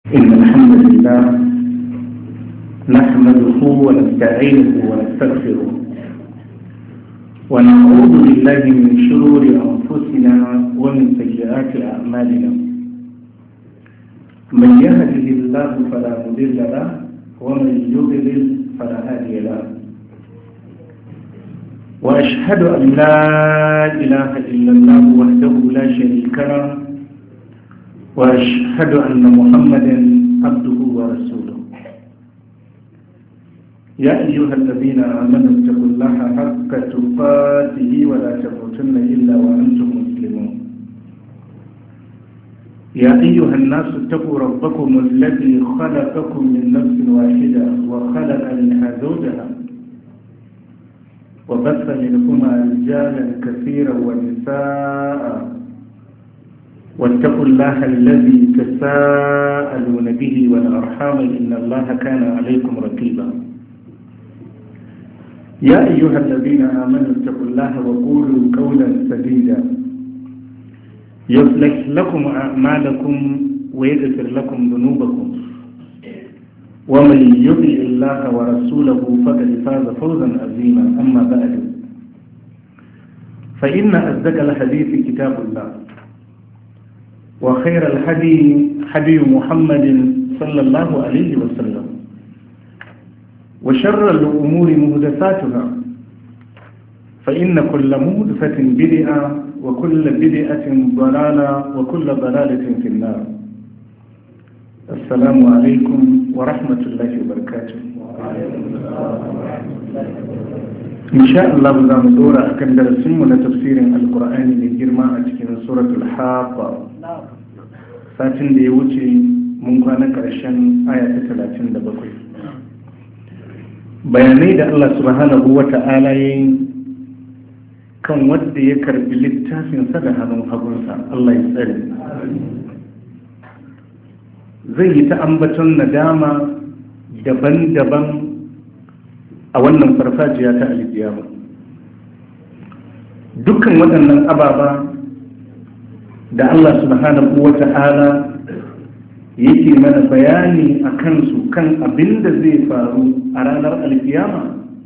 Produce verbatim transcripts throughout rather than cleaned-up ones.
إن الحمد لله نحمده ونستعينه ونستغفره ونعوذ بالله من شرور أنفسنا ومن سيئات أعمالنا. من يهده الله فلا مضل له ومن يضلل فلا هادي له. وأشهد أن لا إله إلا الله وحده لا شريك له وأشهد أن محمدا عبده ورسوله. يا أيها الذين آمنوا اتقوا الله حق تقاته ولا تموتن إلا وأنتم مسلمون. يا أيها الناس اتقوا ربكم الذي خلقكم من نفس واحدة وخلق منها زوجها وبث منهما رجالا كثيرا ونساء واتقوا الله الذي تساءلون به والأرحام إن الله كان عليكم رقيبا. يا أيها الذين آمنوا اتقوا الله وقولوا قولا سديدا يصلح لكم أعمالكم ويغفر لكم ذنوبكم ومن يطع الله ورسوله فقد فاز فوزا عظيما. أما بعد فإن أصدق الحديث كتاب الله وخير الهدي هدي محمد صلى الله عليه وسلم وشر الأمور محدثاتها فإن كل محدثة بدعة وكل بدعة ضلالة وكل ضلالة في النار. السلام عليكم ورحمة الله وبركاته. إن شاء الله بزام دورة أكن درسمنا تفسير القرآن لجرما أتكين سورة الحاقة ساتن دي وچي منقوانا كرشان آية ثلاثين دبقوي. bayanai da Allah subhanahu wa ta'ala yi kan wadda ya karbi littafinsa da hannun hagunsa, Allah ya tsare. Zai yi ta ambaton nadama daban-daban a wannan farfajiya ta alkiyama. Dukkan waɗannan ababa da Allah subhanahu wa ta'ala yake mana bayani a kansu kan abin da zai faru a ranar alkiyama,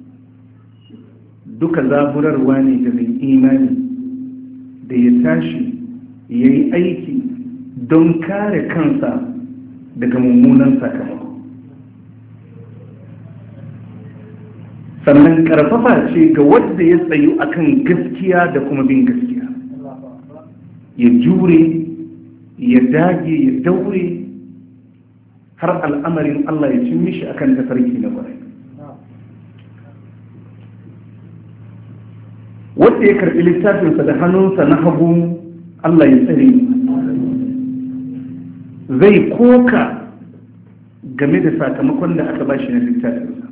duka zaburarwa ne da mai imani da ya tashi ya yi aiki don kare kansa daga mummunan sakamako. Sannan karfafa ce ga wadda ya tsayu akan gaskiya da kuma bin gaskiya, ya jure, ya dage, ya daure har al'amarin Allah ya cin mishi akan tafarki na kwarai. Wanda ya karɓi littafinsa da hannunsa na hagu, Allah ya tsare, zai koka game da sakamakon da aka bashi na littafinsa,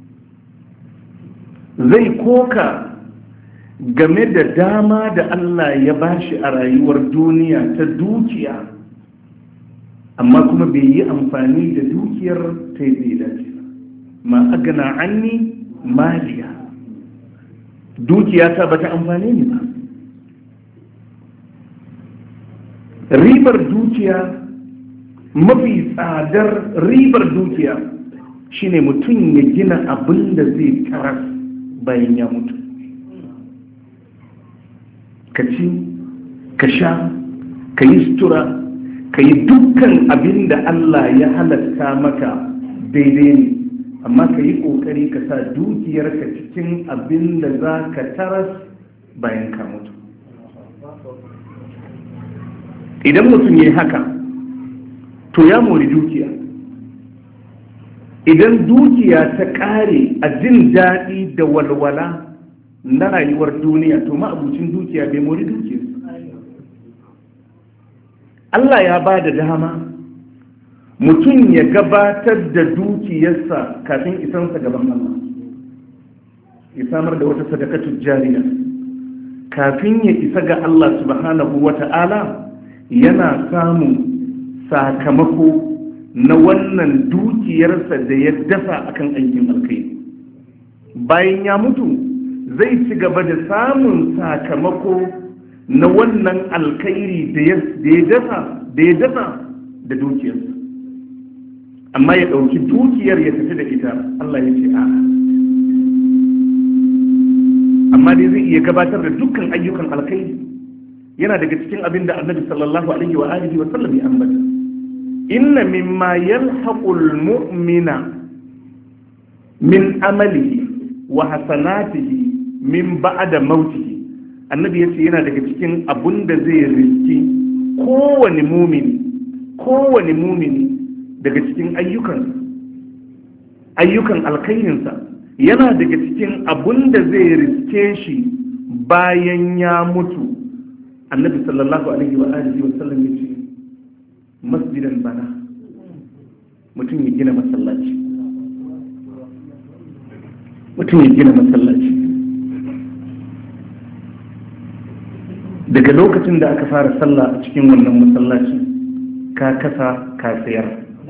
zai koka game da dama da Allah ya bashi a rayuwar duniya ta dukiya, amma kuma bai yi amfani da dukiyar ta yi dace ba. Ma agana anni maliya, dukiya ta bata amfani ni ba. Ribar dukiya, mafi tsadar ribar dukiya shine mutum ya gina abin da zai taras bayan ya mutu. Ka ci, ka sha, ka yi sutura, ka yi dukkan abin da Allah ya halatta maka daidai ne, amma ka yi ƙoƙari ka sa dukiyarka cikin abin da za ka taras bayan ka mutu. Idan mutum ya yi haka, to ya mori dukiya. Idan dukiya ta ƙare a jin daɗi da walwala na rayuwar duniya, to ma'abucin dukiya bai mori dukiya. Allah ya ba da dama mutum ya gabatar da dukiyarsa kafin isansa gaban Allah, ya samar da wata sadakatun jariya kafin ya isa ga Allah subhanahu wa ta'ala, yana samun sakamako na wannan dukiyarsa da ya dasa akan aikin alkhairi. Bayan ya mutu zai ci gaba da samun sakamako na wannan alkhairi da ya dasa da ya dasa da dukiyarsa. Sannan karfafa ce ga wadda ya tsayu akan gaskiya da kuma bin gaskiya, ya jure, ya dage, ya daure har al'amarin Allah ya cin mishi akan tafarki na kwarai. Wanda ya karbi littafinsa da hannunsa na hagu, Allah ya tsare, zai koka game da sakamakon da aka bashi na littafinsa, zai koka game da dama da Allah ya bashi a rayuwar duniya ta dukiya, amma kuma bai yi amfani da dukiyar ta yi dace ba. Ma agana anni maliya, amma ya ɗauki dukiyar ya tafi da ita, Allah ya ce a'a. Amma dai zai iya gabatar da dukkan ayyukan alkhairi. Yana daga cikin abin da Annabi sallallahu alaihi wa alihi wa sallam ya ambata, inna mimma yalhaqul mu'mina min amalihi wa hasanatihi min ba'da mautihi. Annabi yace yana daga cikin abun da zai riski kowane mumini kowane mumini daga cikin ayyukan ayyukan alkhairinsa, yana daga cikin abun da zai riske shi bayan ya mutu. Annabi sallallahu alaihi wa alihi wa sallam yace masjidan bana, mutum ya gina masallaci mutum ya gina masallaci daga lokacin da aka fara sallah a cikin wannan masallaci ka kasa ka sayar.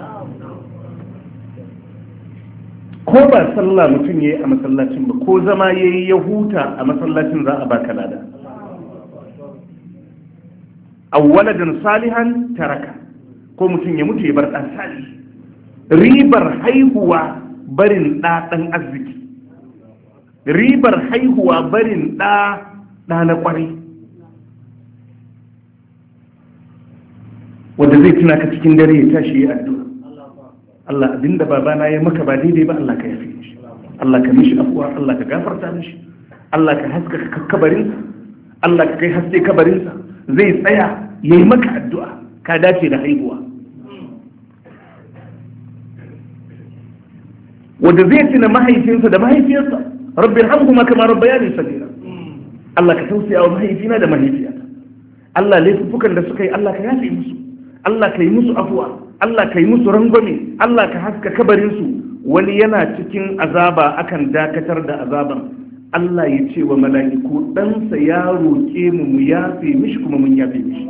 Ko ba sallah mutum ya yi a masallacin ba, ko zama ya yi ya huta a masallacin za a baka lada. Awwaladin salihan taraka, ko mutum ya mutu ya bar ɗan sali. Ribar haihuwa barin ɗa ɗan arziki, ribar haihuwa barin ɗa ɗa na ƙwarai, wanda zai tuna ka cikin dare ya tashi ya addu'a, Allah abinda babana ya maka ba daidai ba, Allah ka yafe shi, Allah ka mishi afuwa, Allah ka gafarta mishi, Allah ka haska kabarinsa, Allah ka kai haske kabarinsa. Zai tsaya ya yi maka addu'a, ka dace da haihuwa. Wanda zai tuna mahaifinsa da mahaifiyarsa, rabbin hamhuma kama rabbayani sagira, Allah ka tausaya wa mahaifina da mahaifiyata, Allah laifukan da suka yi Allah ka yafe musu, Allah ka yi musu afuwa, Allah ka yi musu rangwame, Allah ka haska kabarinsu. Wani yana cikin azaba akan dakatar da azaban, Allah ya ce wa mala'iku ɗansa ya roƙe mu mu yafe mishi kuma mun yafe mishi.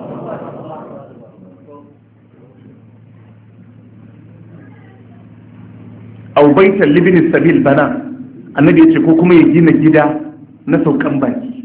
Au baitan libin sabil bana, annabi ya ce ko kuma ya gina gida na saukan baki.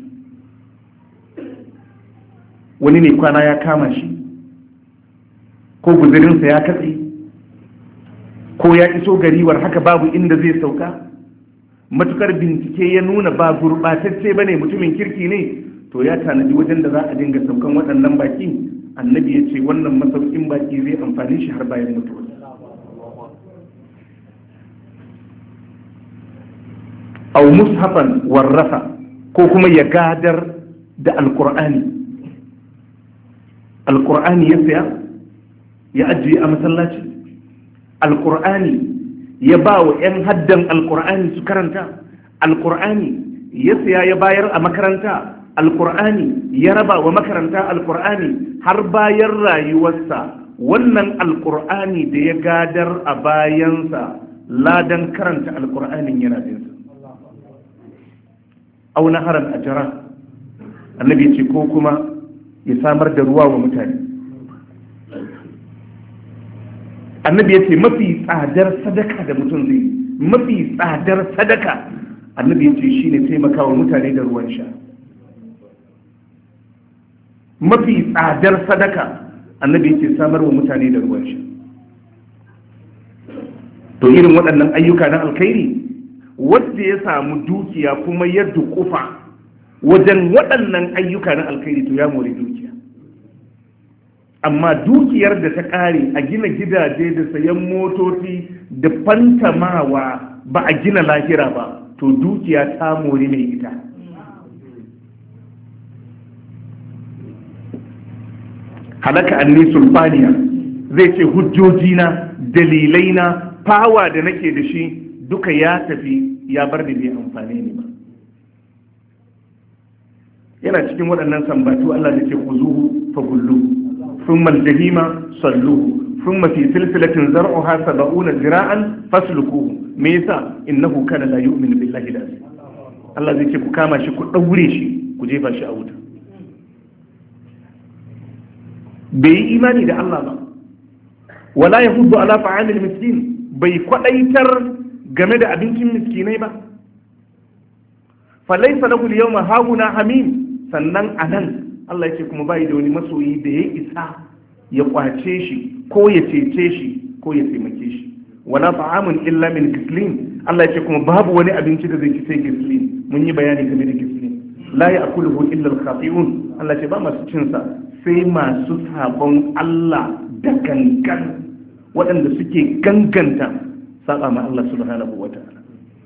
Wani ne kwana ya kama shi, ko guzurinsa ya katse, ko ya iso gariwar haka babu inda zai sauka, matukar bincike ya nuna ba gurbatacce bane, mutumin kirki ne, to ya tanadi wajen da za a dinga saukan waɗannan baki. Annabi ya ce wannan masaukin baki zai amfani shi har bayan mutuwa. Au mushafan warrafa, ko kuma ya gadar da alkur'ani alkur'ani ya saya ya ajiye a masallaci, alkur'ani ya ba wa 'yan haddan alkur'ani su karanta, alkur'ani ya saya ya bayar a makaranta, alkur'ani ya raba wa makaranta alkur'ani har bayan rayuwarsa. Wannan alkur'ani da ya gadar a bayansa, ladan karanta alkur'anin yana jinsa. Au naharan ajara, annabi ce ko kuma ya samar da ruwa wa mutane. Annabi ya ce mafi tsadar sadaka da mutum zai, mafi tsadar sadaka annabi ya ce shi ne taimakawa mutane da ruwan sha. Mafi tsadar sadaka annabi ya ce samar wa mutane da ruwan sha. To irin waɗannan ayyuka na alkhairi, wanda ya samu dukiya kuma ya dukufa wajen waɗannan ayyuka na alkhairi, to ya more dukiya. Amma dukiyar da ta ƙare a gina gidaje da sayan motoci da fantamawa ba a gina lahira ba, to dukiya ta more mai ita. Halaka anni sulfaniya, zai ce hujjojina, dalilaina, fawa da nake da shi duka ya tafi ya bar da bai amfani ne ba. Yana cikin waɗannan sambatu Allah da ke kuzuhu fa gullu thumma al-jahima salluhu thumma fi silsilatin zar'uha sab'una zira'an fasluquhu. Me yasa? Innahu kana la yu'minu billahi al-azim. Allah zai ce ku kama shi, ku daure shi, ku jefa shi a wuta. Bai yi imani da Allah ba, wala yahuddu ala ta'amil miskin, bai kwadaitar game da abincin miskinai ba. Falaisa lahu al-yawma hauna hamim. Sannan anan Allah yake kuma bai da wani masoyi da ya isa ya kwace shi ko ya cece shi ko ya taimake shi. Wala ta'amun illa min gislin, Allah ya ce kuma babu wani abinci da zai ci sai gislin. Mun yi bayani game da gislin. La ya'kuluhu illa al-khati'un, Allah ya ce ba masu cin sa sai masu sabon Allah da gangan, waɗanda suke ganganta saba ma Allah subhanahu wa ta'ala.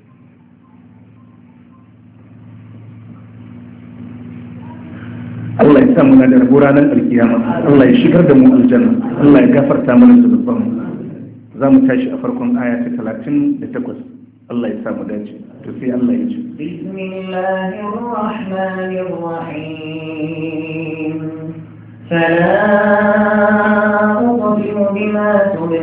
Allah ya sa muna da rabo ranar alkiyama, Allah ya shigar da mu aljanna, Allah ya gafarta mana zunubanmu. Za mu tashi a farkon aya ta talatin da takwas. Allah ya sa mu dace. To sai Allah ya ce Bismillahir Rahmanir Rahim. فلا أقسم بما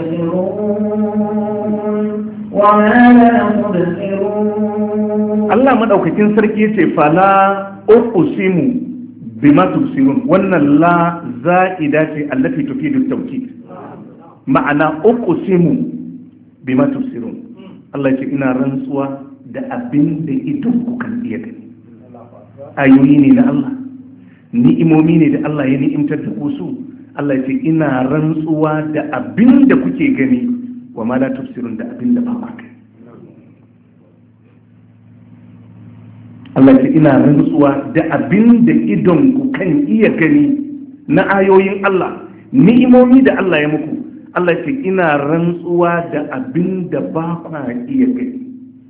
تبصرون وما لا تبصرون. الله مدaukakin sarki yace fala uqsimu bima tubsirun, wannan la za'ida ce allati tufidu tawkid, ma'ana uqsimu bima tubsirun. Allah yace ina rantsuwa da abin da idon ku kan iya gani. Ayoyi ne na Allah, ni'imomi ne da Allah ya ni'imtar da ku su. Allah ya ce ina rantsuwa da abin da kuke gani, wa ma la tufsirun, da abin da ba ku gani. Allah ya ce ina rantsuwa da abin da idon ku kan iya gani na ayoyin Allah, ni'imomi da Allah ya muku. Allah ya ce ina rantsuwa da abin da ba ku iya gani.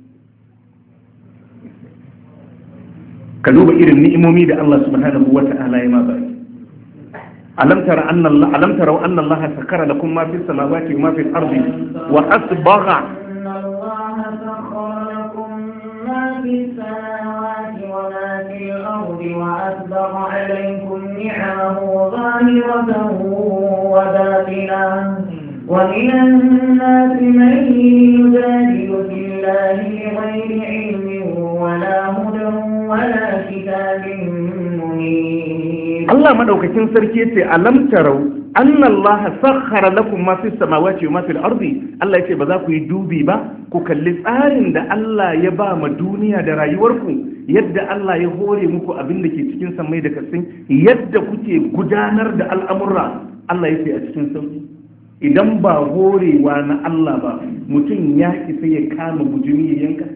ka duba irin ni'imomi da Allah subhanahu wa ta'ala ya ma bai. alam tara anna Allah alam tara anna Allah sakara lakum ma fis samawati wa ma fil ardi wa asbagha anna Allah sakhara lakum ma fis samawati wa ma fil ardi wa asbagha alaykum ni'amahu zahiratan wa batinatan wa minan nasi man yujadilu fillahi bighayri ilmin wala hudan wala kitabin munir. Allah madaukakin sarki yace alam tarau anna Allah sakhkhara lakum ma fis samawati wa ma fil ardi. Allah yace ba za ku yi dubi ba, ku kalli tsarin da Allah ya ba ma duniya da rayuwarku, yadda Allah ya hore muku abin da ke cikin samai da kasin, yadda kuke gudanar da al'amurra. Allah yace a cikin sauki. Idan ba horewa na Allah ba, mutum ya isa ya kama bujumi ya yanka.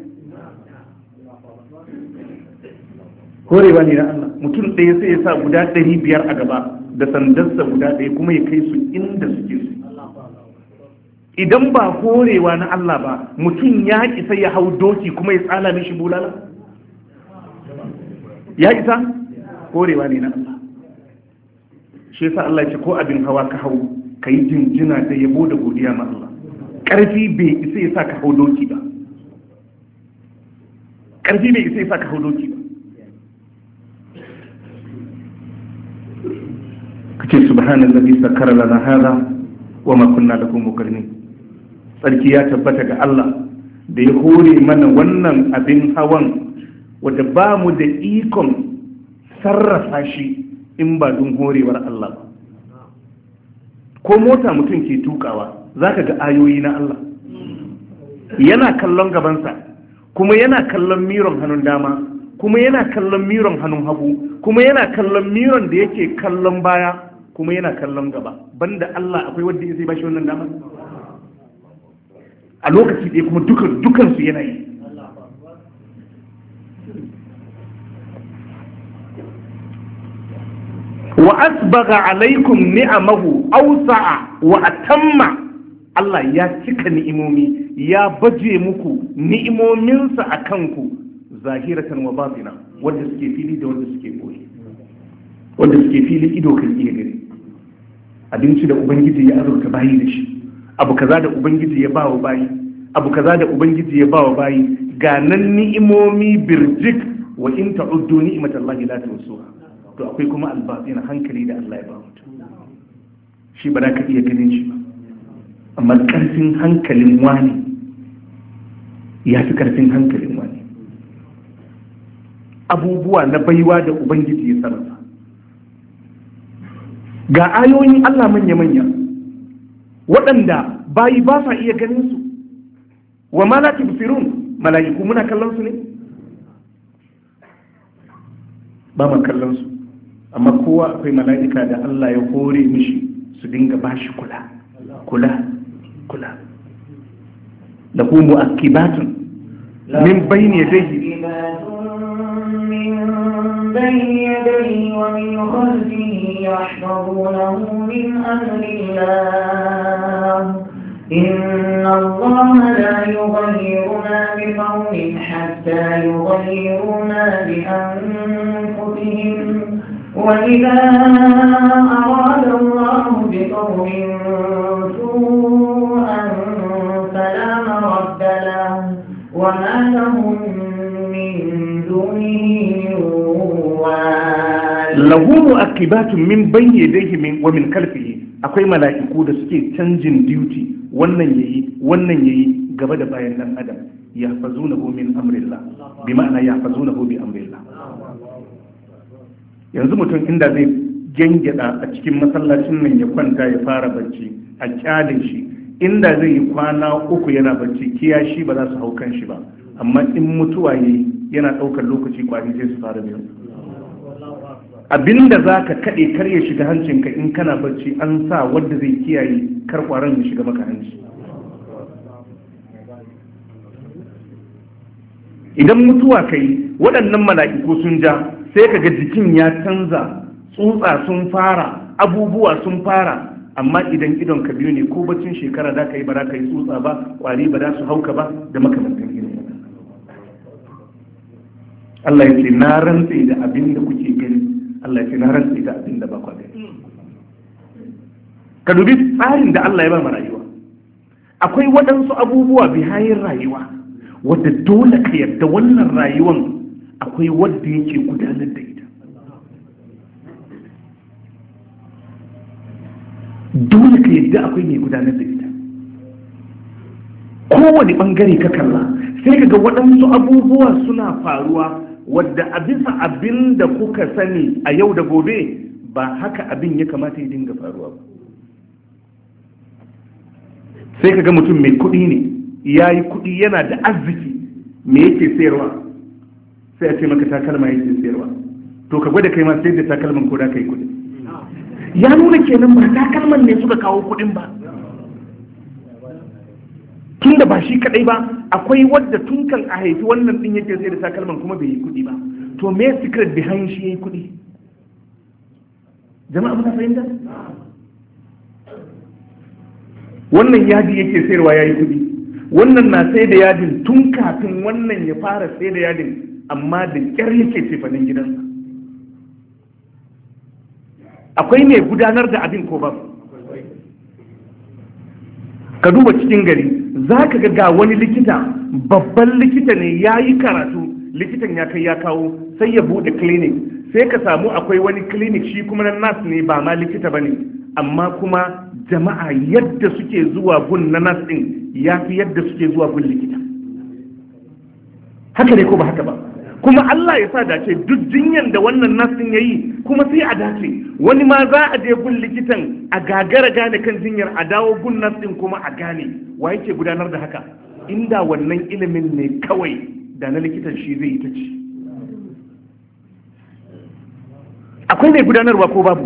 Horewa ne na Allah. Mutum ɗaya sai ya sa guda ɗari biyar a gaba da sandarsa guda ɗaya kuma ya kai su inda suke su. Idan ba horewa na Allah ba, mutum ya isa ya hau doki kuma ya tsala mishi bulala. Ya isa? Horewa ne na Allah. Shi yasa Allah ya ce ko abin hawa ka hau, ka yi jinjina da yabo da godiya ma Allah. Ƙarfi bai isa ya sa ka hau doki ba. Ƙarfi bai isa ya sa ka hau doki ba. kace subhanallazi sakkara lana hada wa ma kunna lahu muqrinin. Sarki ya tabbata ga Allah da ya hore mana wannan abin hawan wanda ba mu da ikon sarrafa shi in ba don horewar Allah ba. Ko mota mutum ke tukawa zaka ga ayoyi na Allah, yana kallon gabansa kuma yana kallon miron hannun dama kuma yana kallon miron hannun hagu kuma yana kallon miron da yake kallon baya kuma yana kallon gaba. Banda Allah akwai wanda zai bashi wannan dama a lokaci ɗaya kuma dukan dukan su yana yi. wa asbagha alaikum ni'amahu awsa'a wa atamma. Allah ya cika ni'imomi, ya baje muku ni'imominsa a kanku, zahiratan wa batina, wanda suke fili da wanda suke boye. Wanda suke fili ido kan iya gani. Abinci da Ubangiji ya azurta bayi da shi, abu kaza da Ubangiji ya bawa bayi, abu kaza da Ubangiji ya bawa bayi, ga nan ni'imomi birjik, wa in ta'uddu ni'matallahi la tuhsuha. To akwai kuma albatina, hankali da Allah ya ba mutum. Shi ba za ka iya ganin shi ba, amma karfin hankalin wani ya fi karfin hankalin wani. Abubuwa na baiwa da Ubangiji ya sarrafa, ga ayoyin Allah manya-manya waɗanda bayi ba sa iya ganin su. Wa ma la tubsirun, mala'iku muna kallon su ne? Ba ma kallon su, amma kowa akwai mala'ika da Allah ya hore mishi su dinga bashi kula kula kula lahu mu'aqibatun min bayni yadayhi من بين يديه ومن خلفه يحفظونه من أمر الله إن الله لا يغير ما بقوم حتى يغيروا ما بأنفسهم وإذا أراد الله بقوم سوءا فلا مرد له وما لهم من دونه lahu mu'aqibatun min bayni yadayhi min wa min khalfihi akwai mala'iku da suke canjin duty wannan yayi wannan yayi gaba da bayan dan adam yahfazunahu min amrillah bi ma'ana yahfazunahu bi amrillah. Yanzu mutum inda zai gengeda a cikin masallacin nan ya kwanta ya fara bacci a kyalin shi inda zai yi kwana uku yana bacci kiyashi ba za su hau kan shi ba, amma in mutuwa yayi yana daukar lokaci kwari sai su fara biyo. Abinda za ka kaɗe kar ya shiga hancinka in kana bacci an sa wadda zai kiyaye kar ƙwaron ya shiga maka hanci. Idan mutuwa ka yi waɗannan mala'iku sun ja sai ka ga jikin ya canza, tsutsa sun fara, abubuwa sun fara, amma idan idon ka biyu ne ko baccin shekara da ka yi ba za ka yi tsutsa ba, ƙwari ba za su hauka ba da makamantan irin. Allah ya ce na rantse da abin da kuke gani, Allah ya ce na rantsi da abin da ba kwa gani. Ka dubi tsarin da Allah ya ba mu rayuwa. Akwai waɗansu abubuwa bihayin rayuwa wadda dole ka yarda wannan rayuwan akwai wadda yake gudanar da ita. Dole ka yarda akwai mai gudanar da ita. Kowane ɓangare ka kalla sai ka ga waɗansu abubuwa suna faruwa wadda a bisa abin da kuka sani a yau da gobe ba haka abin ya kamata ya dinga faruwa ba. Sai ka ga mutum mai kuɗi ne ya yi kuɗi yana da arziki me yake sayarwa sai a ce maka takalma yake sayarwa, to ka gwada kai ma sai da takalman ko da kai kuɗi. Ya nuna kenan ba takalman ne suka kawo kuɗin ba, tun da ba shi kadai ba akwai wadda tun kan a haifi wannan din yake sai da takalman kuma bai yi kudi ba, to me secret behind shi yayi kudi? Jama'a muna fahimta? Wannan yadi yake sayarwa yayi kudi, wannan na sai da yadin tun kafin wannan ya fara sai da yadin, amma da kyar yake cefanin gidansa. Akwai mai gudanar da abin ko babu? Ka duba cikin gari za ka ga wani likita, babban likita ne ya yi karatu, likitan ya kai ya kawo sai ya bude clinic, sai ka samu akwai wani clinic shi kuma na nas ne ba ma likita ba ne, amma kuma jama'a yadda suke zuwa gun na nas din ya fi yadda suke zuwa gun likita. Haka ne ko ba haka ba? Kuma Allah ya sa dace duk jinyan da wannan nas din yayi kuma sai a dace, wani ma za a je gun likitan a gagara gane kan jinyar a dawo gun nas din kuma a gane. Wa yake gudanar da haka? Inda wannan ilimin ne kawai da na likitan shi zai yi ta ci. Akwai mai gudanarwa ko babu?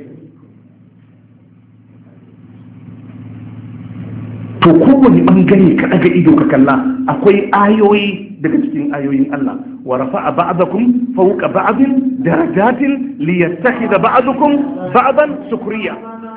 To kowane bangare ka daga ido ka kalla akwai ayoyi daga cikin ayoyin Allah. Wa rafa'a ba'dakum fawqa ba'din darajatin liyattakhidha ba'dukum ba'dan sukriya.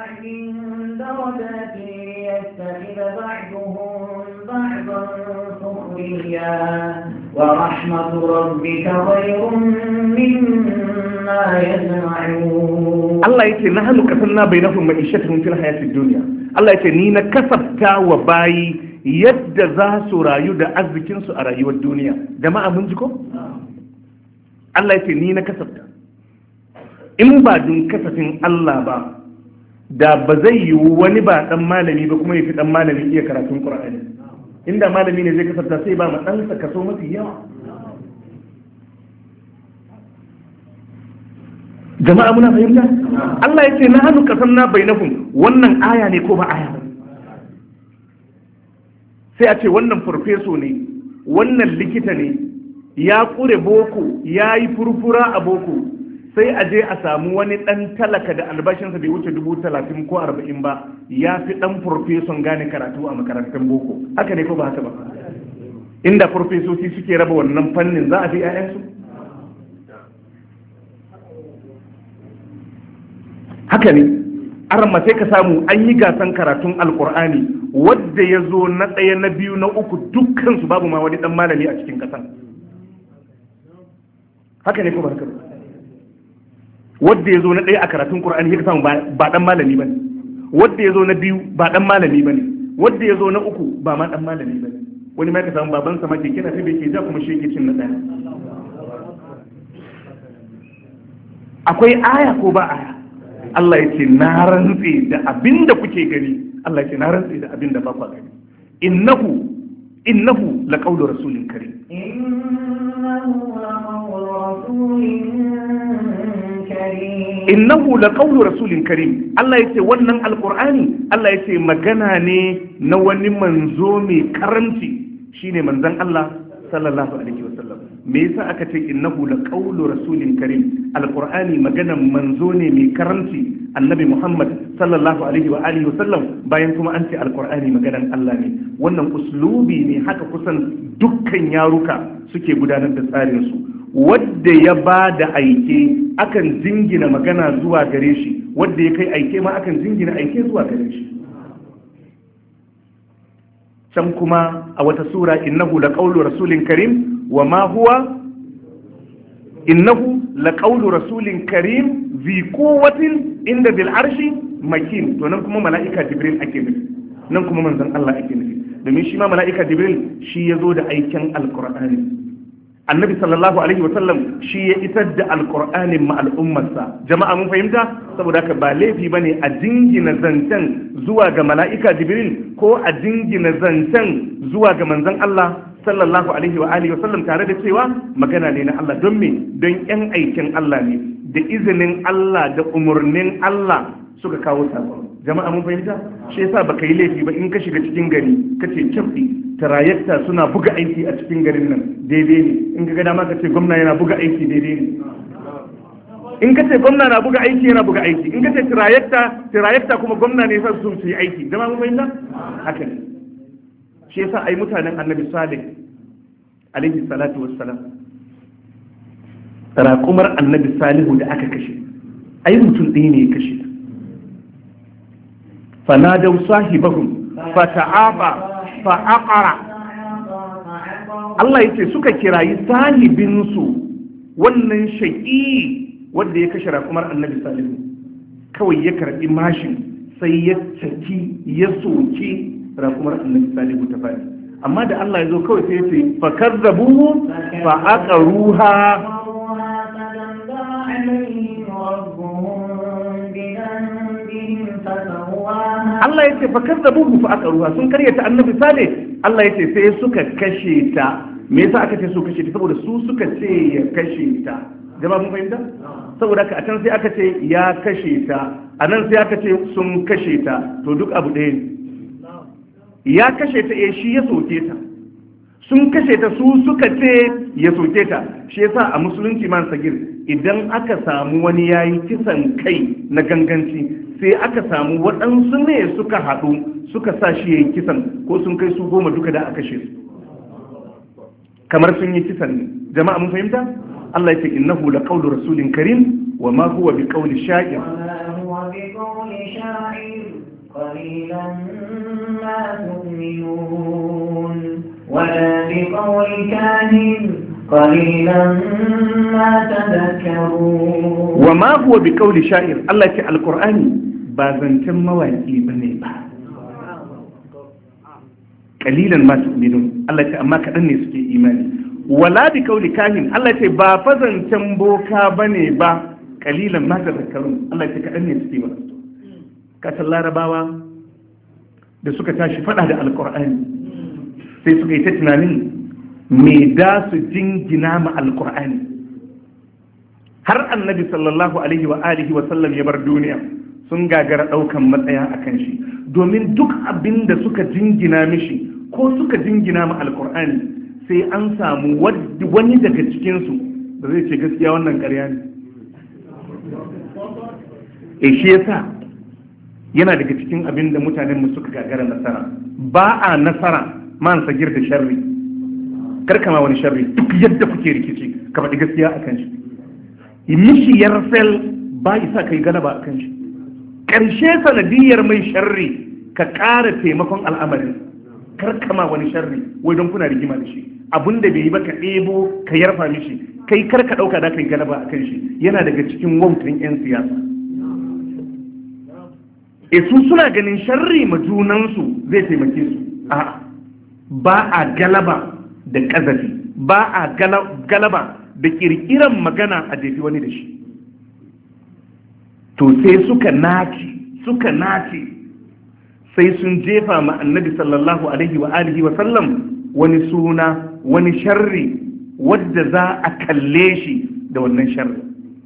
ورحمة ربك خير مما يجمعون. الله يتي نحن كسبنا بينهم معيشتهم في الحياة الدنيا. الله يتي نينا كسبتا وباي yadda za su rayu da arzikinsu a rayuwar duniya. Jama'a mun ji ko? Allah ya ce ni na kasafta. In ba dun kasafin Allah ba, da ba zai yi wani ba dan malami ba kuma ya fi dan malami iya karatun Qur'ani. Inda malami ne zai kasafta sai ba ma ɗansa kaso mafi yawa. Jama'a muna fahimta? Allah ya ce na hannu kasamna bainahum, wannan aya ne ko ba aya ba? Sai a ce wannan farfeso ne, wannan likita ne, ya ƙure boko, ya yi furfura a boko, sai a je a samu wani dan talaka da albashinsa bai wuce dubu talatin ko arba'in ba ya fi dan farfeson gane karatu a makarantar boko. Haka ne ko ba haka ba? Inda farfesoci suke raba wannan fannin za a fi 'ya'yansu? Haka ne, arma sai ka samu an yi gasan karatun alkur'ani wadda ya zo na ɗaya na biyu na uku dukkansu babu ma wani ɗan malami a cikin ƙasa. Haka ne ko ba haka ba? Wadda ya zo na ɗaya a karatun ƙur'ani ya samu ba ɗan malami ba ne, wadda ya zo na biyu ba ɗan malami ba ne, wadda ya zo na uku ba ma ɗan malami ba ne. Wani ma ka samu babansa ma ke kina sai bai ke ja kuma shi yake cin na ɗaya. Akwai aya ko ba aya? Allah ya ce na rantse da abin da kuke gani, Allah ya ce na rantse da abin da ba ku gani. Innahu innahu laqawlu rasulin karim. Innahu laqawlu rasulin karim. Innahu laqawlu rasulin karim. Allah ya ce wannan alqur'ani, Allah ya ce magana ne na wani manzo mai karanci, shine manzon Allah sallallahu alaihi wasallam. Me yasa aka ce innahu laqawlu rasulin karim? Alqur'ani maganan manzo ne mai karanci, annabi Muhammad sallallahu alaihi wa alihi wasallam, bayan kuma an ce alqur'ani maganan Allah ne. Wannan uslubi ne haka kusan dukkan yaruka suke gudanar da tsarin su. Wadda ya ba da aike akan jingina magana zuwa gare shi, wadda ya kai aike ma akan jingina aike zuwa gare shi. Can kuma a wata sura innahu laqawlu rasulin karim wa ma huwa innahu laqawlu rasulin karim zi quwwatin inda bil arshi makin. To nan kuma mala'ika jibril ake nufi, nan kuma manzon Allah ake nufi, domin shi ma mala'ika jibril shi yazo da aikin alqur'ani. Annabi sallallahu alaihi wa sallam shi ya isar da alqur'anin ma al'ummarsa. Jama'a mun fahimta? Saboda haka ba laifi bane a jingina zancen zuwa ga mala'ika jibril ko a jingina zancen zuwa ga manzon Allah sallallahu alaihi wa alihi wa sallam, tare da cewa magana ne na Allah. Don me? Don yan aikin Allah ne, da izinin Allah da umurnin Allah suka kawo sako. Jama'a mun fahimta? Shi yasa baka yi laifi ba in ka shiga cikin gari kace cabbi tarayakta suna buga aiki a cikin garin nan, daidai ne. In ka ga dama ka ce gwamna yana buga aiki, daidai ne. In ka ce gwamna na buga aiki, yana buga aiki. In ka ce tarayakta tarayakta kuma gwamna ne sa su yi aiki. Jama'a mun fahimta? Haka ne. Shi yasa ai mutanen Annabi Salih alaihi salatu wassalam, raƙumar Annabi Salihu da aka kashe, ai mutum ɗaya ne ya kashe ta. fanadaw sahibahum fata'afa fa'aqara. Allah yace suka kirayi sahibinsu wannan shaƙi wanda ya kashe raƙumar Annabi Salihu, kawai ya karɓi mashin sai ya caki ya soke raƙumar Annabi Salihu ta fadi. Amma da Allah ya zo kawai sai ya ce fakazzabuhu fa'aqaruha. Allah ya ce fakazzabuhu fa'aqaruha, sun karyata Annabi Salih. Allah ya ce sai suka kashe ta. Me yasa aka ce su kashe ta? Saboda su suka ce ya kashe ta. Jama'a mun fahimta? Saboda ka a can sai aka ce ya kashe ta, a nan sai aka ce sun kashe ta, to duk abu ɗaya ne. Ya kashe ta, eh shi ya soke ta. Sun kashe ta, su suka ce ya soke ta. Shi yasa a musulunci man sagir, idan aka samu wani yayi kisan kai na ganganci, sai aka samu waɗansu ne suka haɗu suka sa shi yayi kisan, ko sun kai su goma duka da aka kashe su, kamar sun yi kisan ne. Jama'a mun fahimta? Allah ya ce innahu laqawlu rasulin karim wa ma huwa biqawli sha'ir. قليلا ما تؤمنون ولا بقول كاهن قليلا ما تذكرون. وما هو بقول شاعر. الله يقول القرآن بازنتم مواقي بني با قليلا ما تؤمنون. الله يقول أما كأني سكي إيماني. ولا بقول كاهن. الله يقول بازنتم بوكا بني با قليلا ما تذكرون. الله يقول كأني سكي إيماني. kasan larabawa da suka tashi fada da alkur'ani sai suka yi ta tunanin me da su jingina ma alkur'ani. Har annabi sallallahu alaihi wa alihi wa sallam ya bar duniya sun gagara daukan matsaya akan shi, domin duk abin da suka jingina mishi ko suka jingina ma alkur'ani sai an samu wani daga cikinsu da zai ce gaskiya wannan ƙarya ne. e shi yasa yana daga cikin abin da mutanen mu suka gagara nasara. Ba a nasara man sagir da sharri. Karka ma wani sharri duk yadda kuke rikici ka faɗi gaskiya akan shi. Mishi yarfel ba isa kai galaba akan shi. Ƙarshe sanadiyar mai sharri ka ƙara taimakon al'amarin. Karka ma wani sharri wai don kuna rigima da shi. Abin da bai yi ba ka ɗebo ka yarfa mishi, kai kar ka ɗauka da kai galaba a kan shi. Yana daga cikin wautan 'yan siyasa. E su suna ganin sharri ma junansu zai taimake su. A ba a galaba da ƙazafi, ba a galaba da ƙirƙiran magana a jefi wani da shi. To sai suka nace, suka nace sai sun jefa ma annabi sallallahu alaihi wa alihi wa sallam wani suna, wani sharri wadda za a kalle shi da wannan sharri.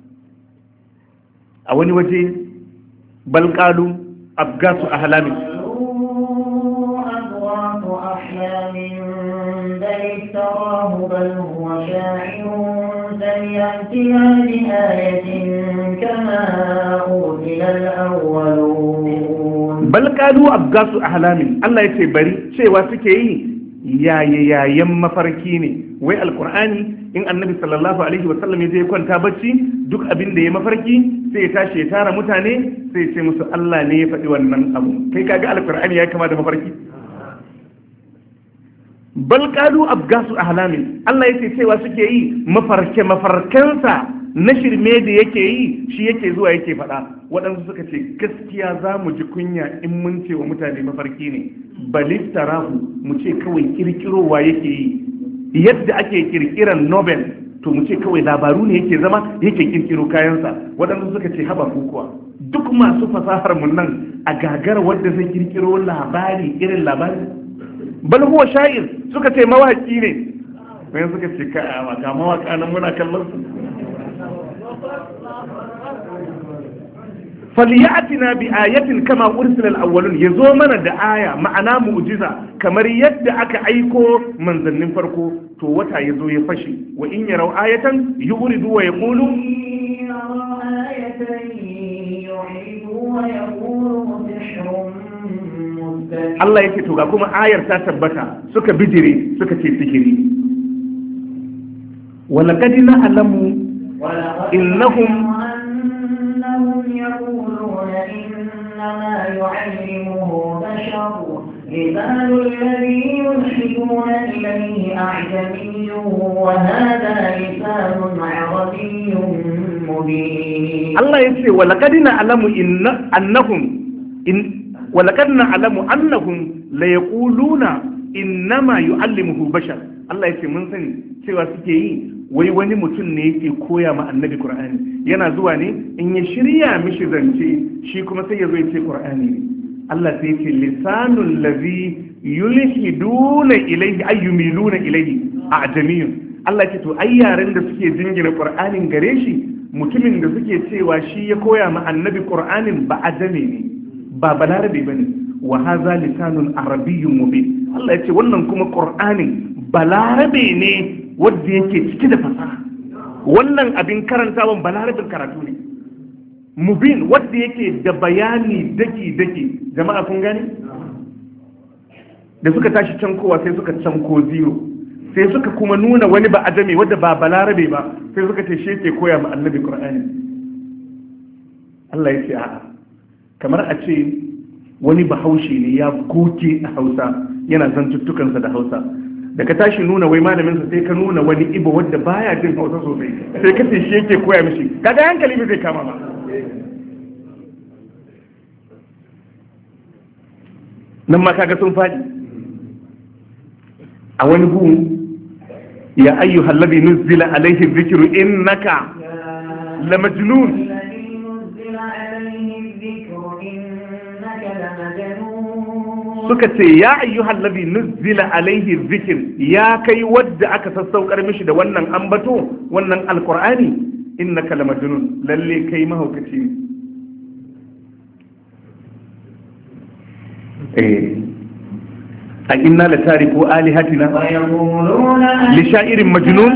A wani waje balqalu abgasu ahlamin balqalu abgasu ahlamin Allah yace bari cewa suke yi yaye yayen mafarki ne. Wai alkur'ani in annabi sallallahu alaihi wa sallam ya je kwanta bacci duk abin da ya mafarki sai ya tashi ya tara mutane sai ya ce musu Allah ne ya faɗi wannan abu. Kai kaga alkur'ani ya kama da mafarki? Bal qalu abgasu ahlamin Allah yake cewa suke yi mafarke mafarkansa na shirme da yake yi shi yake zuwa yake faɗa. Waɗansu suka ce gaskiya za mu ji kunya in mun ce wa mutane mafarki ne. Baliftarahu mu ce kawai kirkirowa yake yi yadda ake kirkiran Nobel, to mu ce kawai labaru ne yake zama yake kirkiro kayansa. Waɗansu suka ce haba kuwa duk masu fasahar mun nan a gagar wadda zai kirkiro labari irin labari. Bal huwa sha'ir suka ce mawaki ne. Wai suka ce ka ga mawaka nan muna kallon su. falyatina bi ayatin kama ursila al-awwalun, yazo mana da aya ma'ana mu'jiza kamar yadda aka aiko manzannin farko. To wata yazo ya fashe, wa in yarau ayatan yuridu wa yaqulu Allah yake to ga kuma ayar ta tabbata suka bijire suka ce sihiri. walaqad na'lamu innahum يقولون إنما يعلمه بشر لسان الذي يلحدون إليه أعجمي وهذا لسان عربي مبين. الله يقول ولقد نعلم إن أنهم إن ولقد نعلم أنهم ليقولون إنما يعلمه بشر. Allah ya ce mun sani cewa suke yi wai wani mutum ne yake koya ma annabi Qur'ani, yana zuwa ne in ya shirya mishi zance shi kuma sai ya zo ya ce Qur'ani ne. Allah sai ya ce lisanul ladhi yulhiduna ilayhi ayyumiluna ilayhi a'jamiyun. Allah ya ce to ai yaren da suke jingina Qur'anin gare shi mutumin da suke cewa shi ya koya ma annabi Qur'anin ba ajame ne ba balarabe bane. Wa hadha lisanun arabiyyun mubin. Allah ya ce wannan kuma Qur'anin balarabe ne wadda yake cike da fasaha. Wannan abin karantawan balarabin karatu ne mubin wadda yake da bayani daki-daki. Jama'a kun gani? Da suka tashi cankowa sai suka canko zero, sai suka kuma nuna wani ba ajami wadda ba balarabe ba, sai suka ce shi ke koya ma annabi Qur'ani. Allah ya ce a'a, kamar a ce wani bahaushe ne ya goge a Hausa yana zantuttukansa da Hausa, da ka tashi nuna wai malaminsa sai ka nuna wani ibo wadda baya jin Hausa sosai sai ka ce shi yake koya mishi, kaga hankali bai zai kama ba. Nan ma kaga sun faɗi a wani gu ya ayyuhal ladhi nuzila alaihi dhikru innaka lamajnun. Suka ce ya ayyuhal ladhi nuzila alaihi dhikr, ya kai wadda aka sassaukar mishi da wannan ambato wannan alqur'ani, innaka lamajnun, lalle kai mahaukaci ne. eh a inna la tariku alihatina li sha'irin majnun.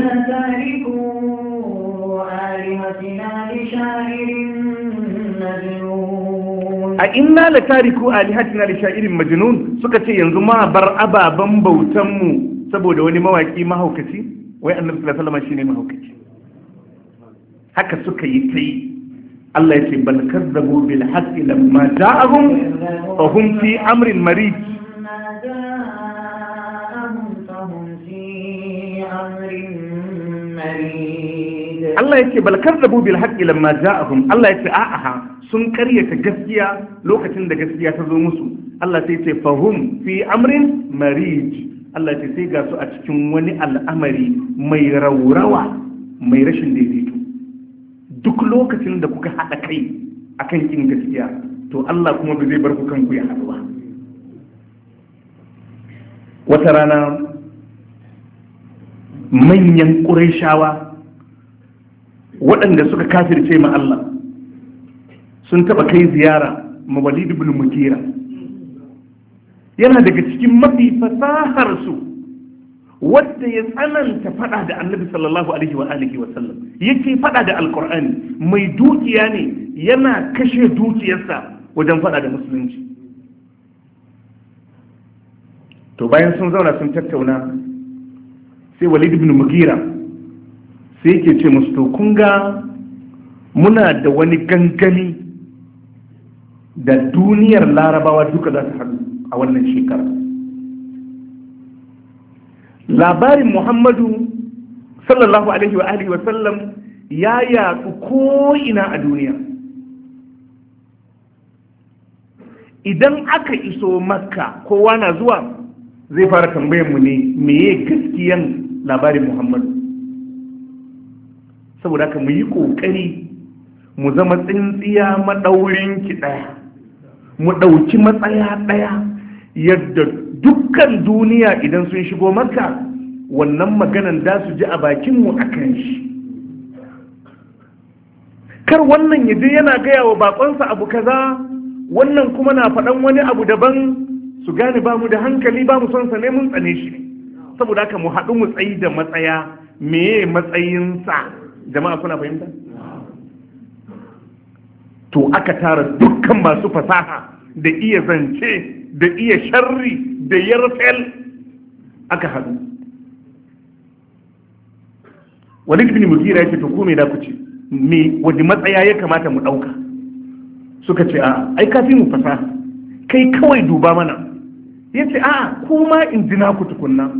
a inna la tariku alihatina li sha'irin majnun, suka ce yanzu ma bar ababan bautan mu saboda wani mawaki mahaukaci. Wai annabi sallallahu alaihi wasallam shine mahaukaci. Haka suka yi ta yi. Allah ya ce bal kazzabu bil haqqi lamma ja'ahum fa hum fi amrin marid. Allah ya ce bal kazzabu bil haqqi lamma ja'ahum. Allah ya ce a'a sun karyata gaskiya lokacin da gaskiya ta zo musu. Allah sai ce fa hum fi amrin marid. Allah ya ce sai ga su a cikin wani al'amari mai raurawa mai rashin daidaito. Duk lokacin da kuka haɗa kai akan kin gaskiya to Allah kuma ba zai bar ku kanku ya haɗu ba. Wata rana manyan ƙurayshawa waɗanda suka kafirce ma Allah sun taɓa kai ziyara ma Walid ibn Mughira. Yana daga cikin mafi fasahar su wadda ya tsananta fada da Annabi sallallahu alaihi wa alihi wa sallam, yake fada da Alqur'ani, mai dukiya ne, yana kashe dukiyarsa wajen fada da musulunci. To bayan sun zauna sun tattauna, sai Walid ibn Mughira sai yake ce musu, to kun ga muna da wani gangami da duniyar Larabawa duka za ta haɗu a wannan shekara. Labarin Muhammadu sallallahu alaihi wa alihi wa sallam ya yaɗu ko'ina a duniya. Idan aka iso Makka kowa na zuwa zai fara tambayar mu ne meye gaskiyan labarin Muhammadu. Saboda haka mu yi ƙoƙari mu zama tsintsiya maɗaurin ki ɗaya, mu ɗauki matsaya ɗaya, yadda dukkan duniya idan sun shigo Makka wannan maganan da su ji a bakinmu a kan shi. Kar wannan yaje yana gaya wa bakonsa abu kaza, wannan kuma na faɗan wani abu daban, su gane ba mu da hankali, ba mu son sa ne, mun tsane shi ne. Saboda haka mu haɗu mu tsayi da matsaya, meye matsayinsa? Jama'a kuna fahimta? To aka tara dukkan masu fasaha da iya zance da iya sharri da yarfel aka haɗu. Walid ibn Mughira yake to ko me da ku ce me wani matsaya ya kamata mu ɗauka? Suka ce a ai kafi mu fasaha, kai kawai duba mana. Yace a kuma in jina ku tukunna.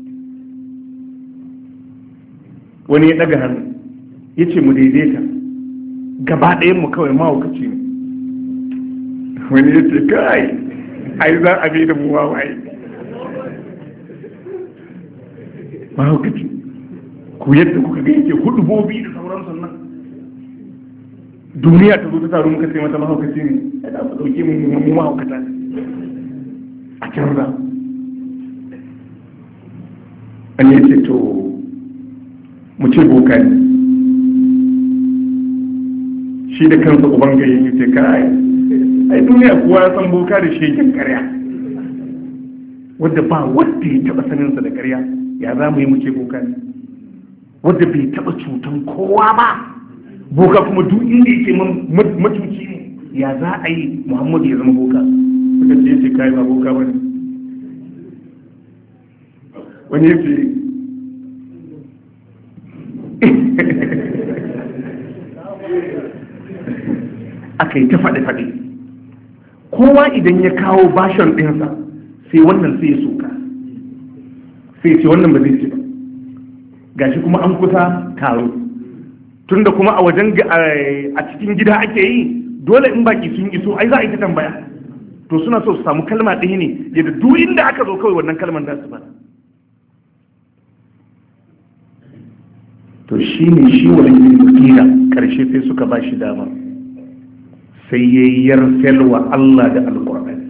Wani ya ɗaga hannu yace mu daidaita, gaba ɗayan mu kawai mahaukaci ne. Wani yace kai ai za a bi da mu wawaye. Mahaukaci ku yadda kuka ga yake hudubobi da sauran sannan duniya ta zo ta taru muka ce mata mahaukaci ne, ya da su dauke mu mu mahaukata a canza. An yi ce to mu ce boka ne, shi da kansa uban gayen ya ce kai ai duniya kuwa ya san boka da shegen karya, wadda ba wadda ya taba saninsa da karya, ya za mu yi muke boka ne, wadda bai taba cutan kowa ba, boka kuma duk inda yake matuci ne, ya za a yi Muhammadu ya zama boka? Suka ce ce kai ba boka ba ne. Wani ya ce aka yi ta faɗi-faɗi, kowa idan ya kawo bashin ɗinsa sai wannan sai ya soka, sai ce wannan ba zai ce ba, gashi kuma an kusa taro, tunda kuma a wajen a cikin gida ake yi, dole in baki sun iso ai za a yi ta tambaya, to suna so su samu kalma ɗaya ne yadda duk inda aka zo kawai wannan kalman za su ba. To shi ne shi wani mutina ƙarshe sai suka ba shi dama, sai ya yarfel wa Allah da alƙur'ani.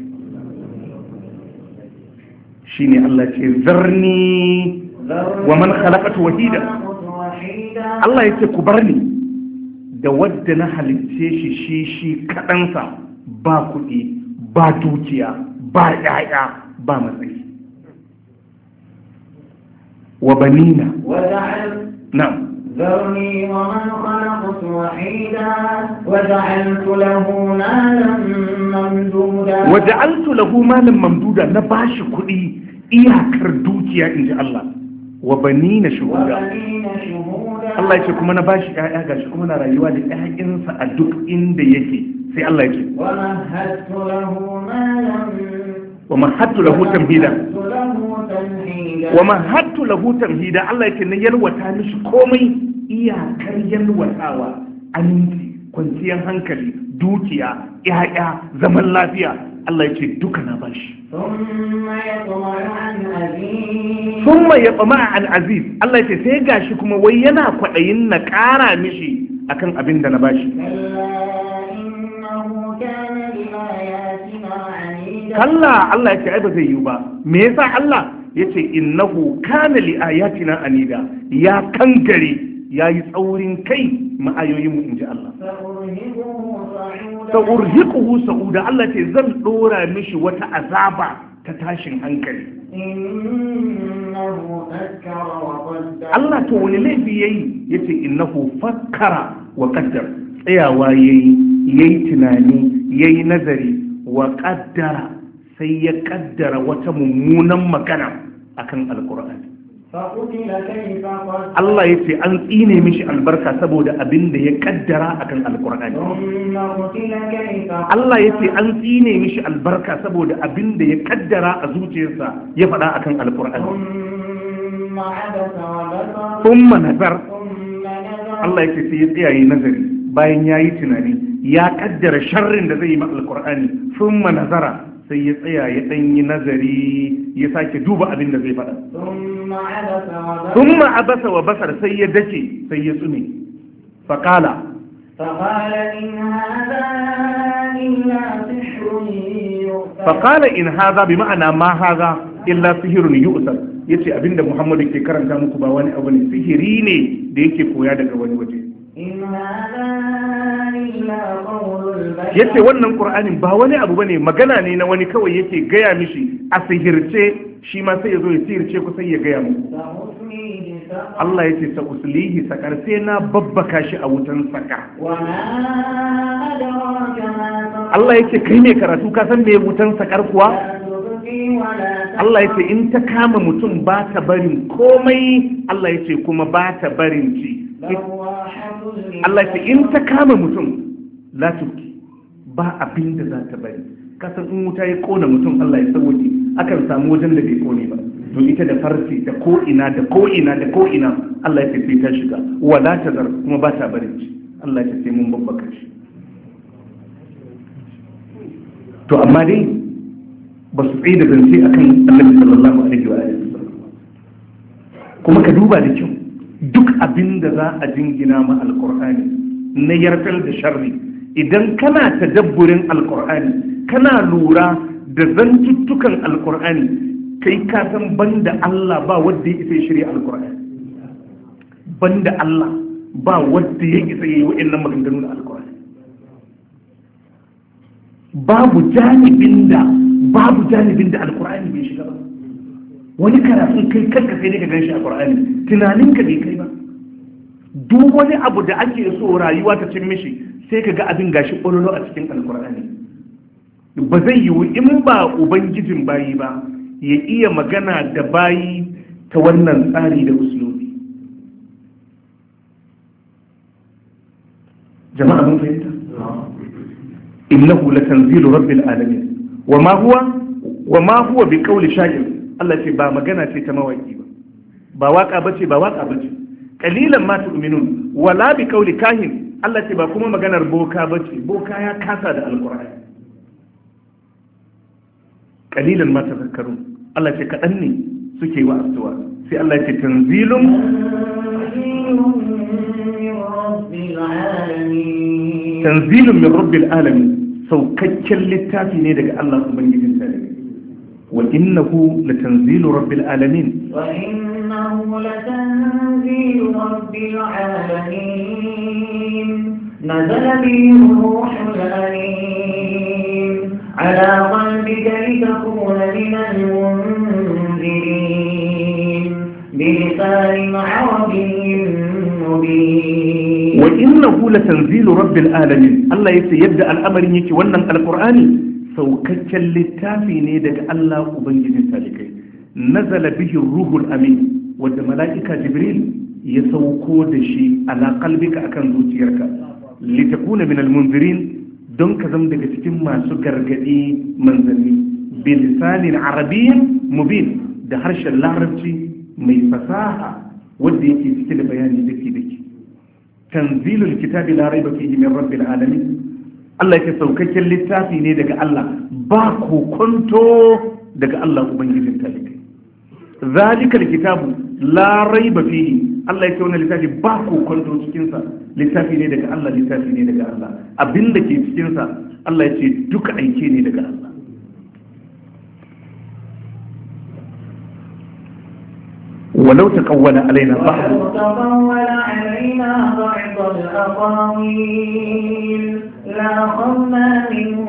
Shi ne Allah ce zarni wa man khalaqatu wahida. Allah ya ce ku bar ni da wadda na halicce shi shi shi kaɗansa, ba kuɗi, ba dukiya, ba ƴaƴa, ba matsayi. Wa banina. Na'am. ذرني ومن خلقت وحيدا وجعلت له مالا ممدودا وجعلت له مالا ممدودا نباش كدي iyakar dukiya inji Allah wa banina shuhuda Allah yake kuma na bashi ƴaƴa gashi kuma na rayuwa da ƴaƴansa a duk inda yake sai Allah yake wa mahattu lahu malan wa mahattu lahu tamhida wa mahattu lahu tamhida Allah yake na yalwata mishi komai iyakar yalwatawa aminci kwanciyar hankali dukiya ƴaƴa zaman lafiya Allah yake duka na bashi summa yatma an aziz Allah yake sai gashi kuma wai yana kwadayin na ƙara mishi akan abin da na bashi kalla Allah yake ai ba zai yi ba me yasa Allah yace innahu kana li ayatina anida ya kangare yayi tsaurin kai ma'ayoyin mu inji Allah sa'urhiquhu sa'uda Allah ce zan dora mishi wata azaba ta tashin hankali Allah to wani laifi yayi yace innahu fakkara wa qaddar tsayawa yayi yayi tunani yayi nazari wa qaddara sai ya kaddara wata mummunan magana akan alqur'ani Allah ya ce an tsine mishi albarka saboda abin da ya kaddara akan alkur'ani Allah ya ce an tsine mishi albarka saboda abin da ya kaddara a zuciyarsa ya faɗa akan alkur'ani thumma nazar Allah ya ce sai ya tsayaye nazari bayan yayi tunani ya kaddara sharrin da zai yi ma alkur'ani thumma nazara sai ya tsaya ya dan yi nazari ya sake duba abin da zai faɗa thumma abasa wa basar sai ya dace sai ya tsune faqala faqala in hadha illa sihrun yu'sar faqala in hadha bi ma'ana ma hadha illa sihrun yu'sar yace abinda Muhammadu ke karanta muku ba wani abu ne sihiri ne da yake koya daga wani waje in hadha illa qawlul bashar yace wannan Qur'anin ba wani abu bane magana ne na wani kawai yake gaya mishi a sihirce shi ma sai ya zo ya sihirce ku sai ya gaya muku Allah yace sa uslihi sakar sai na babbaka shi a wutan saka Allah yace kai ne karatu ka san me wutan sakar kuwa Allah yace in ta kama mutum ba ta barin komai Allah yace kuma ba ta barin ci Allah yace in ta kama mutum la tuki ba abin da za ta bari kasan in wuta ya kona mutum Allah ya sauke akan samu wajen da bai kone ba to ita da farce da ko ina da ko ina da ko ina Allah ya sai ta shiga wala tazar kuma ba ta barin shi Allah ya sai mun babbaka shi to amma dai ba su tsaye da zance akan Annabi sallallahu alaihi wa alihi kuma ka duba da kyau duk abin da za a jingina ma alqur'ani na yarfal da sharri idan kana tadabburin alkur'ani kana lura da zantuttukan alkur'ani kai ka san banda Allah ba wanda ya isa shirya alkur'ani banda Allah ba wanda ya isa yi wa'annan maganganu na alkur'ani babu janibin da babu janibin da alkur'ani bai shiga ba wani karatun kai kanka sai ne ka ganshi alkur'ani tunaninka bai kai ba duk wani abu da ake so rayuwa ta cin mishi sai ka ga abin gashi ƙololo a cikin alkur'ani ba zai yiwu in ba ubangijin bayi ba ya iya magana da bayi ta wannan tsari da usulubi jama'a mun fahimta innahu latanzilu rabbil alamin wama huwa wama huwa bi qawli sha'ir Allah ce ba magana ce ta mawaki ba ba waka bace ba waka bace qalilan ma tu'minun wala bi qawli kahin Allah ce ba kuma maganar boka ba ce boka ya kasa da alkur'ani kalilan ma tazakkarun Allah ce kaɗan ne suke wa asuwa sai Allah ce tanzilun tanzilun min rabbil alamin saukakken littafi ne daga Allah ubangijin tare wa innahu latanzilu rabbil alamin wa innahu latanzilu rabbil alamin نزل به الروح الأمين على قلبك لتكون من المنذرين بلسان عربي مبين وإنه لتنزيل رب العالمين الله يسي يبدأ الأمر يكي ونن القرآن سوكك اللتافي نيدك الله أبنجد سالكي نزل به الروح الأمين ود ملائكة جبريل يسوكو دشي على قلبك أكن زوجيرك لتكون من المنذرين دونك زمدك تتم سكرغدي منزلي بلسان عربي مبين ده هرش العربي مي فصاحة ودي يكي تكي بياني دكي دكي تنزيل الكتاب لا ريب فيه من رب العالمين الله yake saukakken littafi ne daga Allah ba ku kunto daga Allah ubangijin talikai zalika alkitabu la raiba fihi Allah yake wannan littafi ba ku kunto cikin sa littafi ne daga Allah littafi ne daga Allah abinda ke cikin sa Allah yace duka aike ne daga Allah ولو تقول علينا بعض ولو تقول علينا بعض الأقاويل لأخذنا منه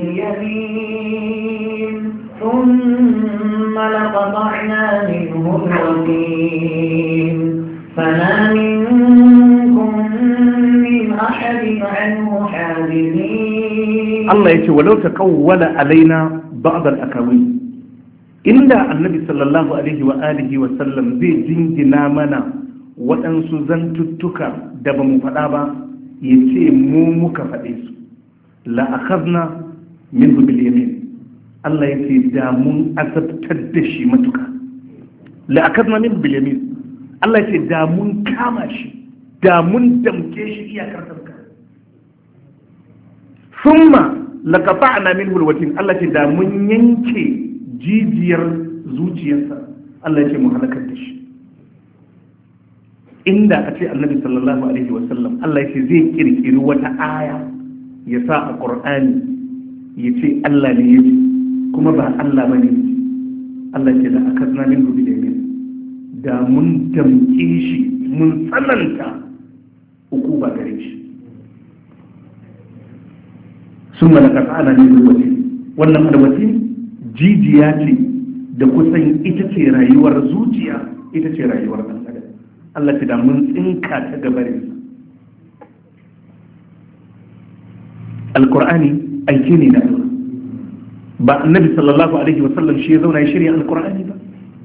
باليمين ثم لقطعنا منه الوتين فما منكم من أحد عنه حاجزين الله يقول ولو تقول علينا بعض الأقاويل inda annabi sallallahu alaihi wa alihi wa sallam zai jingina mana waɗansu zantuttuka da ba mu faɗa ba ya ce mu muka faɗe su la akhadna minhu bil yamin Allah ya ce da mun azabtar da shi matuka la akhadna minhu bil yamin Allah ya ce da mun kama shi da mun damke shi iyakar damka thumma laqata'na minhu al watin Allah ya ce da mun yanke jijiyar zuciyarsa Allah ya ce mu halakar da shi inda a ce annabi sallallahu alaihi wasallam Allah ya ce zai kirkiri wata aya ya sa a Qur'ani ya ce Allah ne ya ce kuma ba Allah bane Allah ya ce da akazna min rubi da yamin da mun damke shi mun tsananta hukuma gare shi sun malaka ana ne rubuce wannan alwati jijiya ce da kusan ita ce rayuwar zuciya ita ce rayuwar ɗan adam Allah ce da mun tsinka ta gabarin alkur'ani aike ne da Allah ba annabi sallallahu alaihi wasallam shi ya zauna ya shirya alkur'ani ba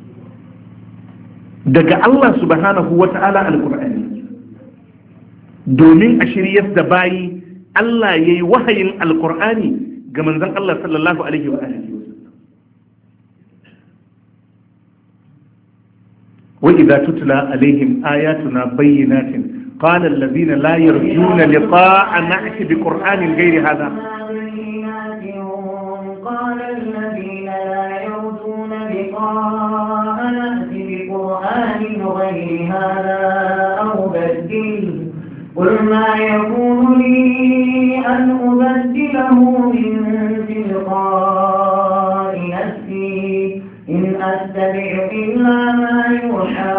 daga Allah subhanahu wa ta'ala alkur'ani domin a shiryar da bayi Allah ya yi wahayin alkur'ani ga manzon Allah sallallahu alaihi wa alihi وإذا تتلى عليهم آياتنا بينات قال الذين لا يرجون لقاء نأتي بقرآن غير هذا قال الذين لا يرجون لقاء نأتي بقرآن غير هذا أو بدل قل ما يكون لي أن أبدله من تلقاء نفسي إن أتبع إلا ما يوحى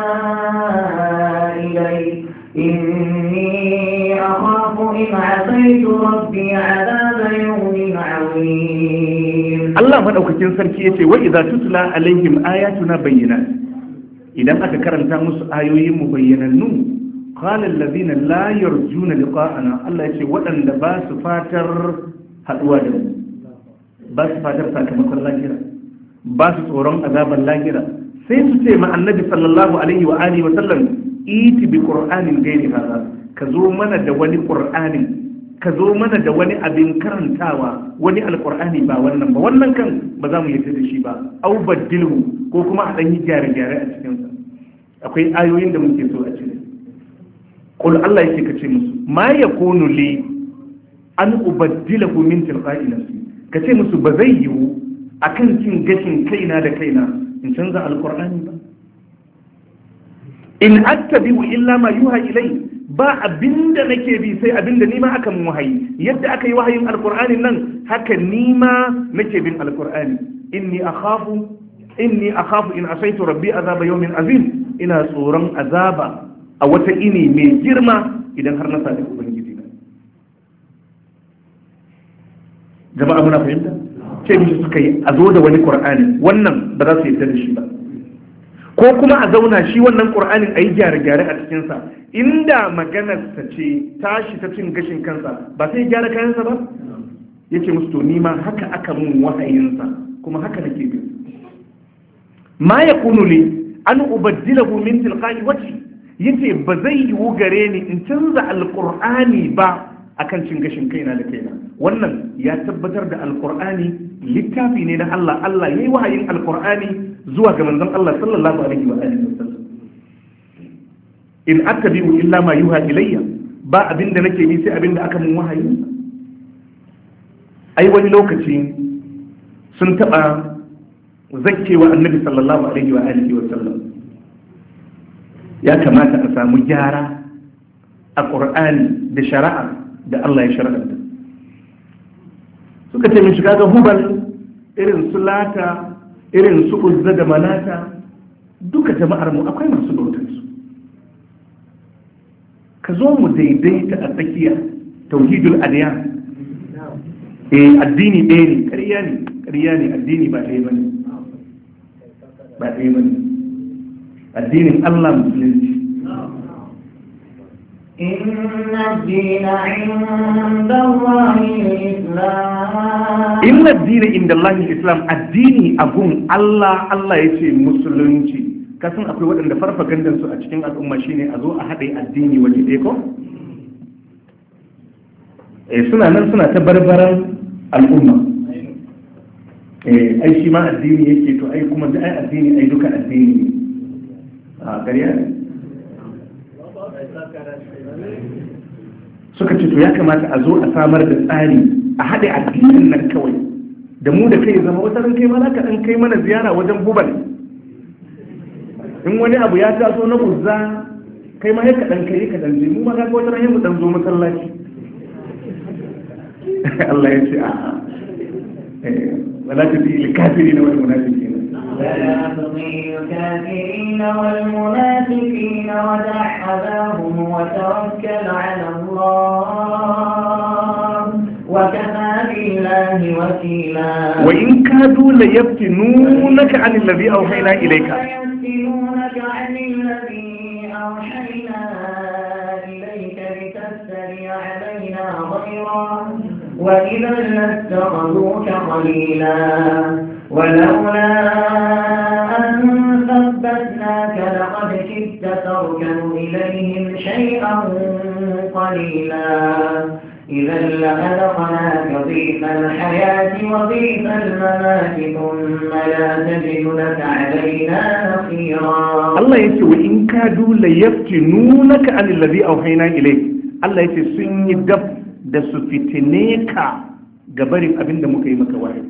إلي إني أخاف إن عصيت ربي عذاب يوم عظيم الله مدوكتين سركي يتي وإذا تتلى عليهم آياتنا بينات إذا أكرمت مس آيوين مبينات قال الذين لا يرجون لقاءنا الله يتي وأن باس فاتر هدوانا باس فاتر ساكمك الله جرى ba su tsoron azaban lahira sai su ce ma annabi sallallahu alaihi wa alihi wa sallam iti bi qur'anin gairi hada ka zo mana da wani qur'ani ka zo mana da wani abin karantawa wani alqur'ani ba wannan ba wannan kan ba za mu yarda da shi ba au badilhu ko kuma a dan yi gyare-gyare a cikin sa akwai ayoyin da muke so a cikin qul Allah yake kace musu ma yakunu li an ubaddilahu min tilqa'i nafsi kace musu ba zai yiwu akan cin gashin kaina da kaina in canza alkur'ani ba in attabi'u illa ma yuha ilai ba abinda nake bi sai abinda nima aka mun wahayi yadda aka yi wahayin alkur'ani nan haka nima nake bin alkur'ani inni akhafu inni akhafu in asaitu rabbi azaba yawmin azim ina tsoron azaba a wata ini mai girma idan har na sadi ubangiji na jama'a muna fahimta ce mishi suka yi a zo da wani ƙur'ani wannan ba za su yi da shi ba ko kuma a zauna shi wannan ƙur'anin a yi gyare-gyare a cikinsa. Inda maganarsa ce tashi ta cin gashin kansa ba sai gyara kayansa ba? Ya ce musu to nima haka aka mun wahayinsa kuma haka nake bi. Ma ya kunu li an ubaddilahu min tilqa'i wajhi, yace ba zai yiwu gare ni in canza alqur'ani ba akan cin gashin kaina da kaina. Wannan ya tabbatar da alqur'ani littafi ne na Allah. Allah yayi wahayin alqur'ani zuwa ga manzon Allah sallallahu alaihi wa alihi wasallam. In attabi'u illa ma yuha ilayya, ba abinda nake yi sai abinda aka mun wahayi. Ai wani lokaci sun taba zakkewa annabi sallallahu alaihi wa alihi wasallam, ya kamata a samu gyara a qur'ani da shari'a da Allah ya shar'anta. Suka ce min shiga ga hubal, irin su lata, irin su uzza da manata, duka jama'ar mu akwai masu bautar su. Ka zo mu daidaita a tsakiya, tauhidul adiyan. Eh addini ɗaya ne, ƙarya ne, ƙarya ne, addini ba ɗaya bane. Ba ɗaya bane. Addinin Allah musulunci. Inna ad-dina 'inda Allahi al-Islam. Inna ad-dina 'inda Allahi al-Islam, addini abun Allah, Allah yace musulunci. Kasan akwai waɗanda farfagandan su a cikin al'umma shine a zo a haɗe addini waje ɗaya ko? Eh suna nan suna ta barbaran al'umma. Eh ai shi ma addini yake to ai kuma da ai addini ai duka addini ne. A ƙarya ne. Suka ce to ya kamata a zo a samar da tsari a haɗe addinin nan kawai da mu da kai zama wata ran kai ma za ka ɗan kai mana ziyara wajen bubal. In wani abu ya taso na uzza kai ma ya kaɗan kai ka ɗan je mu ma kaga wata ran mu ɗan zo masallaci. Allah ya ce a wala ta fi likafiri na wani munafiki. ولا تطيع الكافرين والمنافقين ودع أذاهم وتوكل على الله وكفى بالله وكيلا. وإن كادوا ليفتنونك عن الذي أوحينا إليك ليفتنونك عن الذي أوحينا إليك لتفتري علينا غيره وإذا لاتخذوك خليلا ولولا أن ثبتناك لقد كدت تركن إليهم شيئا قليلا إذا لأذقناك ضيف الحياة وضيف الممات ثم لا تجد لك علينا نصيرا. الله يقول وإن كادوا ليفتنونك عن الذي أوحينا إليك. الله يقول سني دب da su fitine ka gabarin abin da muka yi maka wahayi.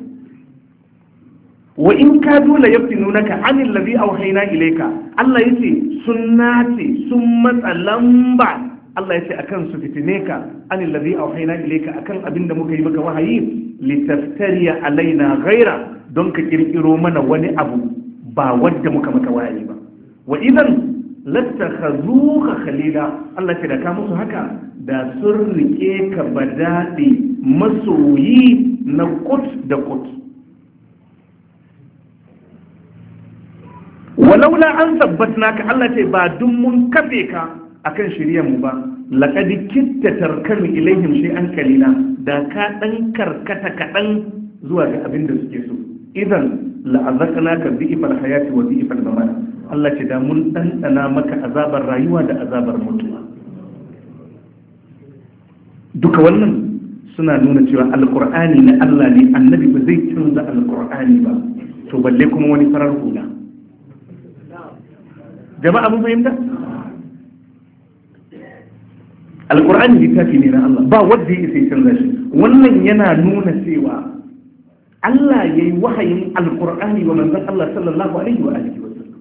Wa in ka dole yaftinunaka anil ladhi awhayna ilayka, Allah yace sun nace sun matsa lamba, Allah yace akan su fitine ka anil ladhi awhayna ilayka akan abin da muka yi maka wahayi, litaftariya alaina ghaira, don ka kirkiro mana wani abu ba wanda muka maka wahayi ba. Wa idan lattakhazuka khalila, Allah ce da ka musu haka da sun rike ka badaɗe masoyi na kut da kut. Walaula an sabbatna ka, Allah ce ba dun mun kafe ka akan shiryan mu ba, laqad kitta tarkanu ilaihim shay'an qalila, da ka dan karkata kaɗan zuwa ga abin da suke so. Idan la'azaqnaka bi'fal hayati wa bi'fal mamat, Allah ce da mun ɗanɗana maka azabar rayuwa da azabar mutuwa. Duka wannan suna nuna cewa alkur'ani na Allah ne, annabi ba zai canza alkur'ani ba, to balle kuma wani farar hula. Jama'a mun fahimta? Alkur'ani littafi ne na Allah, ba wanda ya sai canza shi. Wannan yana nuna cewa Allah ya yi wahayin alkur'ani wa manzon Allah sallallahu alaihi wa alihi wa sallam.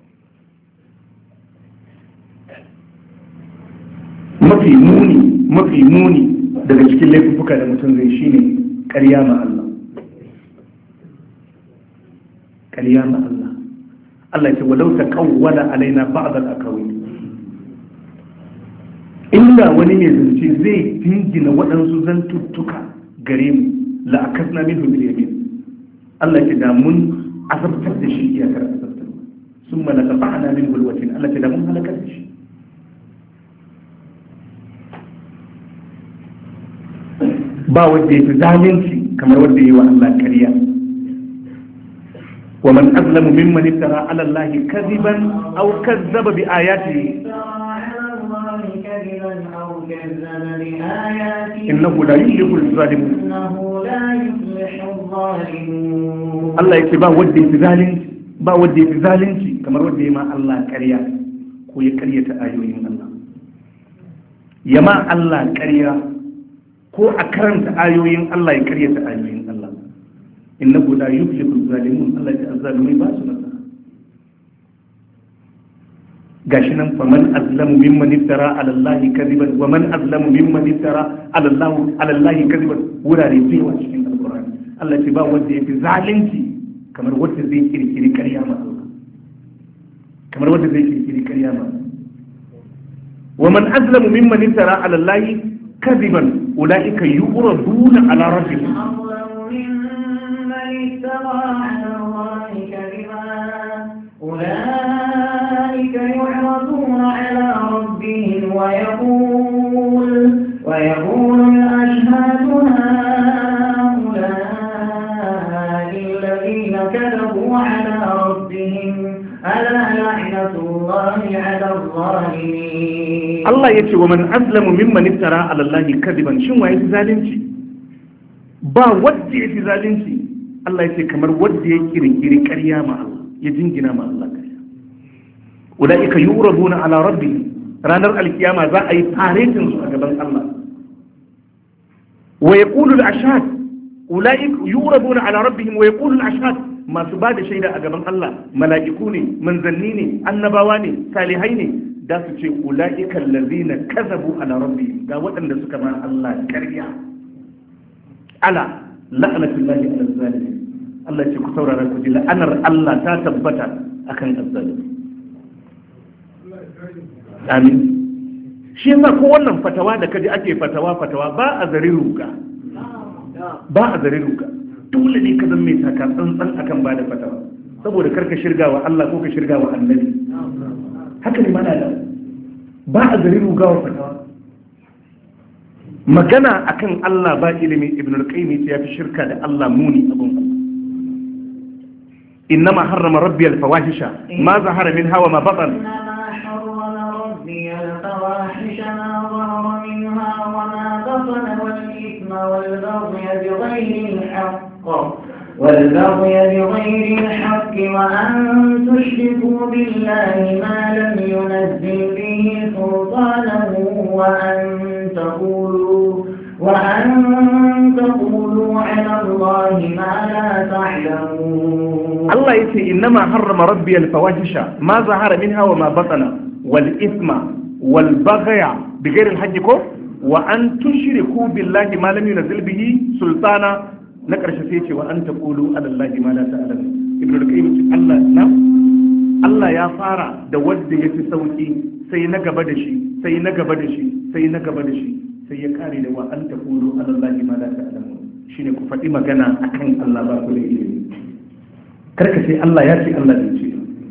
Mafi muni mafi muni daga cikin laifuka da mutum zai shine ƙarya ma Allah. Ƙarya ma Allah. Allah ya ce walau taqawwala alaina ba'd al-aqawil. Inda wani mai zance zai dingina waɗansu zantuttuka gare mu la akasna minhu bil yamin. Allah ya ce da mun azabtar da shi iyakar azabtar. summa laqata'na min bulwatin Allah ta da mun halakar da shi ba wanda ya fi zalunci kamar wanda yi wa Allah ƙarya wa man azlamu mimman iftara ala Allah kadiban aw kazzaba bi ayatihi innahu la yuflihu az-zalimun Allah yake ba wanda ya fi zalunci ba wanda ya fi zalunci kamar wanda ya ma Allah ƙarya ko ya ƙaryata ayoyin Allah ya ma Allah ƙarya ko a karanta ayoyin Allah ya karyata ayoyin Allah innahu la yuflihu az-zalimun Allah ya azzalimai ba su nasara gashi nan fa man azlamu mimman iftara ala Allah kadiban wa man azlamu mimman iftara ala Allah ala Allah kadiban wurare biyu cikin alqur'ani Allah ya ce ba wanda yafi zalunci kamar wanda zai kirkiri ƙarya ma Allah kamar wanda zai kirkiri ƙarya ma wa man azlamu mimman iftara ala Allah كذبا أولئك يعرضون على ربهم أولئك يعرضون على ربهم ويقول ويقول الأشهاد هؤلاء الذين كذبوا على ربهم ألا لعنة الله على الظالمين Allah ya ce wa man azlamu mimman iftara ala Allah kadiban shin waye zalunci ba wanda ya fi zalunci Allah ya ce kamar wanda ya kirkiri ƙarya ma Allah ya jingina ma Allah ƙarya ulaika yuraduna ala rabbihim ranar alkiyama za a yi faretin su a gaban Allah wa yaqulu al-ashhad ulaika yuraduna ala rabbihim wa yaqulu al-ashhad masu ba da shaida a gaban Allah mala'iku ne manzanni ne annabawa ne salihai ne da su ce ula'ikan lazina kazabu ala rabbi ga waɗanda suka ma Allah ƙarya ala la'anatullahi ala zalimin Allah ce ku saurara ku ji la'anar Allah ta tabbata akan azzalimi amin shi yasa ko wannan fatawa da kaji ake fatawa fatawa ba a zare ruka ba a zare ruka dole ne ka zama mai taka tsantsan akan ba da fatawa saboda karka shirga wa Allah ko ka shirga wa annabi haka ne mana da ba a zari rugawa fatawa magana akan Allah ba ilimi ibn al-qayyim ya fi shirka da Allah muni abun ku innama harrama rabbi al-fawahisha ma zahara minha wa ma batan والبغي بغير الحق وأن تشركوا بالله ما لم ينزل به سلطانا وأن تقولوا وأن تقولوا على الله ما لا تعلمون الله يقول إنما حرم ربي الفواحش ما ظهر منها وما بطن والإثم والبغي بغير الحق وأن تشركوا بالله ما لم ينزل به سلطانا na ƙarshe sai ce wa an ta ƙulu alallahi ma la ta'lamu ibnu al-qayyim ce Allah na Allah ya fara da wanda ya fi sauki sai na gaba da shi sai na gaba da shi sai na gaba da shi sai ya kare da wa an ta ƙulu alallahi ma la ta'lamu shine ku faɗi magana akan Allah ba ku da ilimi karka sai Allah ya ce Allah bai ce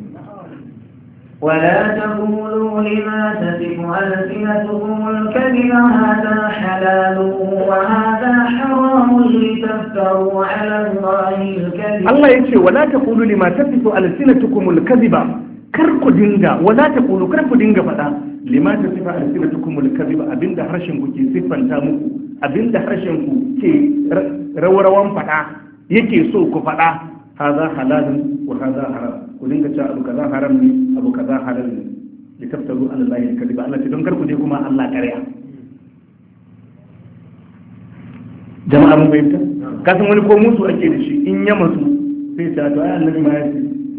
ولا تقولوا لما تصف ألسنتكم الكذب هذا حلال وهذا حرام لتفتروا على الله الكذب الله يقول ولا تقولوا لما تصف ألسنتكم الكذب كركو دينغا ولا تقولوا كركو دينغا فدا لما تصف ألسنتكم الكذب أبين ده harshen ku ke siffanta muku abin da harshen ku ke rawarwan fada yake so ku fada هذا حلال وهذا حرام ودين كتا أبو كذا حرام ني أبو كذا حلال ني لتفتروا على الله الكذب الله تدون كركو دي كما الله كريا جماعة mun fahimta kasan wani ko musu ake da shi in ya masu sai ta to ai annabi ma ya ce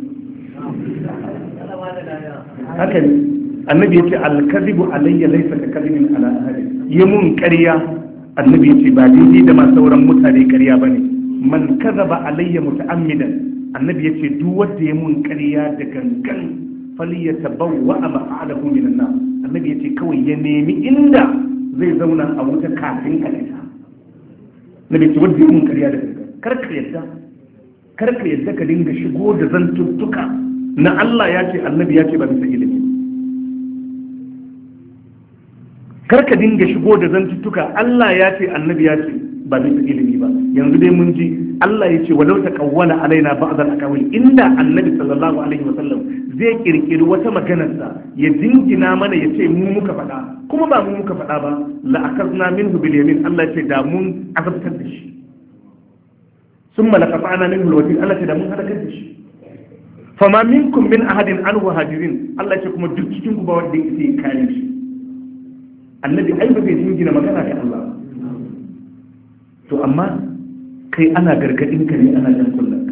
haka ne annabi yace al-kadhibu alayya laysa ka kadhibin ala ahadi yamun ƙarya annabi yace ba daidai da ma sauran mutane ƙarya bane man kadhaba alayya muta'ammidan annabi yace duk wanda ya mun ƙarya da gangan falyatabawwa maq'adahu minan nar annabi yace kawai ya nemi inda zai zauna a wuta kafin ka fita nabi ce wanda ya mun ƙarya da gangan kar ka yadda kar ka yadda ka dinga shigo da zantuttuka na Allah ya ce annabi ya ce ba bisa ilimi. Karka dinga shigo da zantuttuka Allah ya ce annabi ya ce ba bisa ilimi ba. Yanzu dai mun ji Allah ya ce walau taqawwala alaina ba'd al-aqawil, inda annabi sallallahu alaihi wasallam zai kirkiri wata maganarsa ya dingina mana ya ce mu muka faɗa, kuma ba mu muka faɗa ba, la akazna minhu bil yamin, Allah ya ce da mun azabtar da shi. Summa laqata'na minhu al-watil, Allah ya ce da mun halakar da shi. Fama minkum min ahadin anhu hadirin, Allah ya ce kuma duk cikin ku ba wanda yake kare shi. Annabi ai ba zai dingina magana ga Allah. To amma kai ana gargadin ka ne, ana jan kullum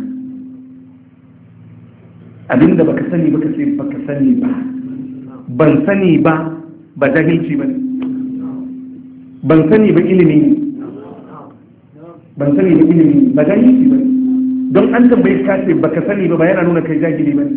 abinda baka sani baka ce baka sani ba, ban sani ba ba jahilci ba, ban sani ba ilimi ne, ban sani ba ilimi ba jahilci ba. Don an tambayi ka ce baka sani ba ba yana nuna kai jahili ba.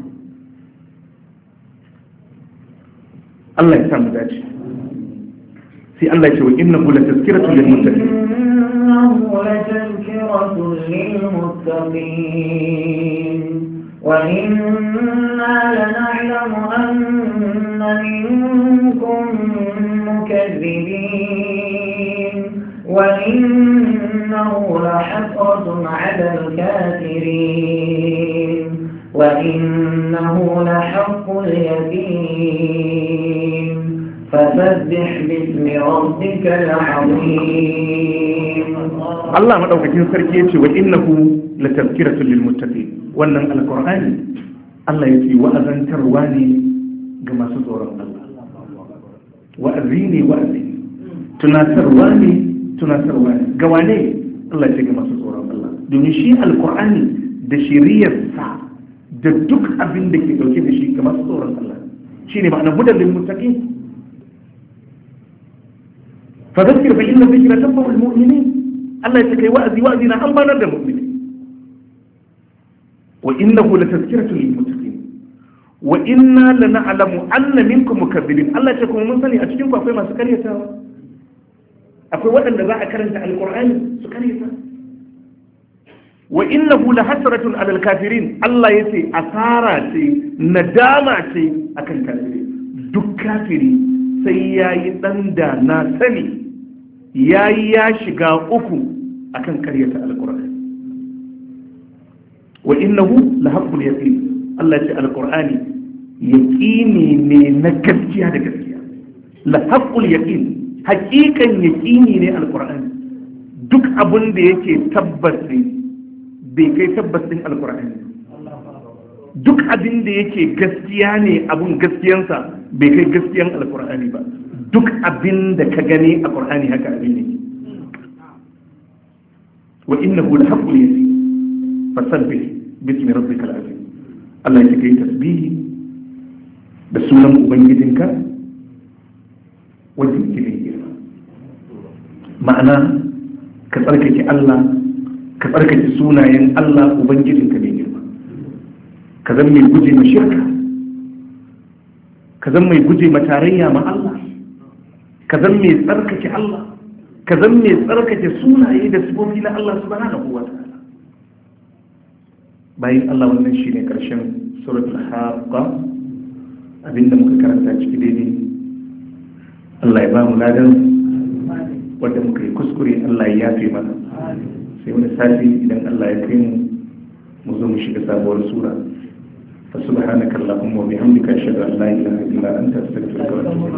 Allah ya samu dace. sai Allah ya ce wa innahu latazkiratun lil muttaqin innahu latazkiratun lil muttaqin wa inna lana'lamu anna minkum mukaththibin wa innahu lahasratun 'ala al-kafirin wa innahu lahaqqul yaqin فسبح باسم ربك العظيم. الله مدوكين سركي yace wa innahu latazkiratun lil muttaqin. Wannan alqur'ani Allah yace wa'azantarwa ne ga masu tsoron Allah. Wa'azi ne wa'azi. Tunatarwa ne tunatarwa ne. Ga wane? Allah yace ga masu tsoron Allah. Domin shi alqur'ani da shiriyarsa da duk abin da ke dauke da shi ga masu tsoron Allah. Shine ma'ana hudan lil muttaqin. فذكر فإن الذكر تنفع المؤمنين. الله يتكي وأذي وأذينا أنبانا المؤمنين. وإنه لتذكرة للمتقين وإنا لنعلم أن منكم مكذبين. الله يتكي من سني أتجنكم أفضل ما سكريتا أفضل وأن ذا أكرنت على القرآن سكريتا وإنه لحسرة على الكافرين. الله يتي أثاراتي نداماتي أكن كافرين دك كافرين سيئي تندى ناسني ya yi ya shiga uku akan karyata alkur'ani. Wa innahu la haqqul yaqin. Allah ya ce alkur'ani yaqini ne na gaskiya da gaskiya. La haqqul yaqin, haqiqan yaqini ne alkur'ani. Duk abin da yake tabbas ne bai kai tabbas din alkur'ani. Duk abin da yake gaskiya ne abun gaskiyansa bai kai gaskiyan alkur'ani ba. Duk abin da ka gani a ƙur'ani haka abin ne. Wa innahu la haqqul yaqin fasabbih bismi rabbikal azim. Allah ya kai tasbihi da sunan ubangijinka wanda yake mai girma. Ma'ana ka tsarkake Allah, ka tsarkake sunayen Allah ubangijinka mai girma. Ka zama mai guje ma shirka, ka zama mai guje ma tarayya ma Allah, ka zan mai tsarkake Allah, ka zan mai tsarkake sunaye da sifofi na Allah subhanahu wa ta'ala. Bayan Allah, wannan shine karshen suratul Haqqa. Abinda muka karanta ciki daidai Allah ya ba mu ladan, wanda muka yi kuskure Allah ya yafe mana. Sai wani sati idan Allah ya kai mu mu zo mu shiga sabuwar sura. Fa subhanaka allahumma wa bihamdika ashhadu an la ilaha illa anta astaghfiruka wa atubu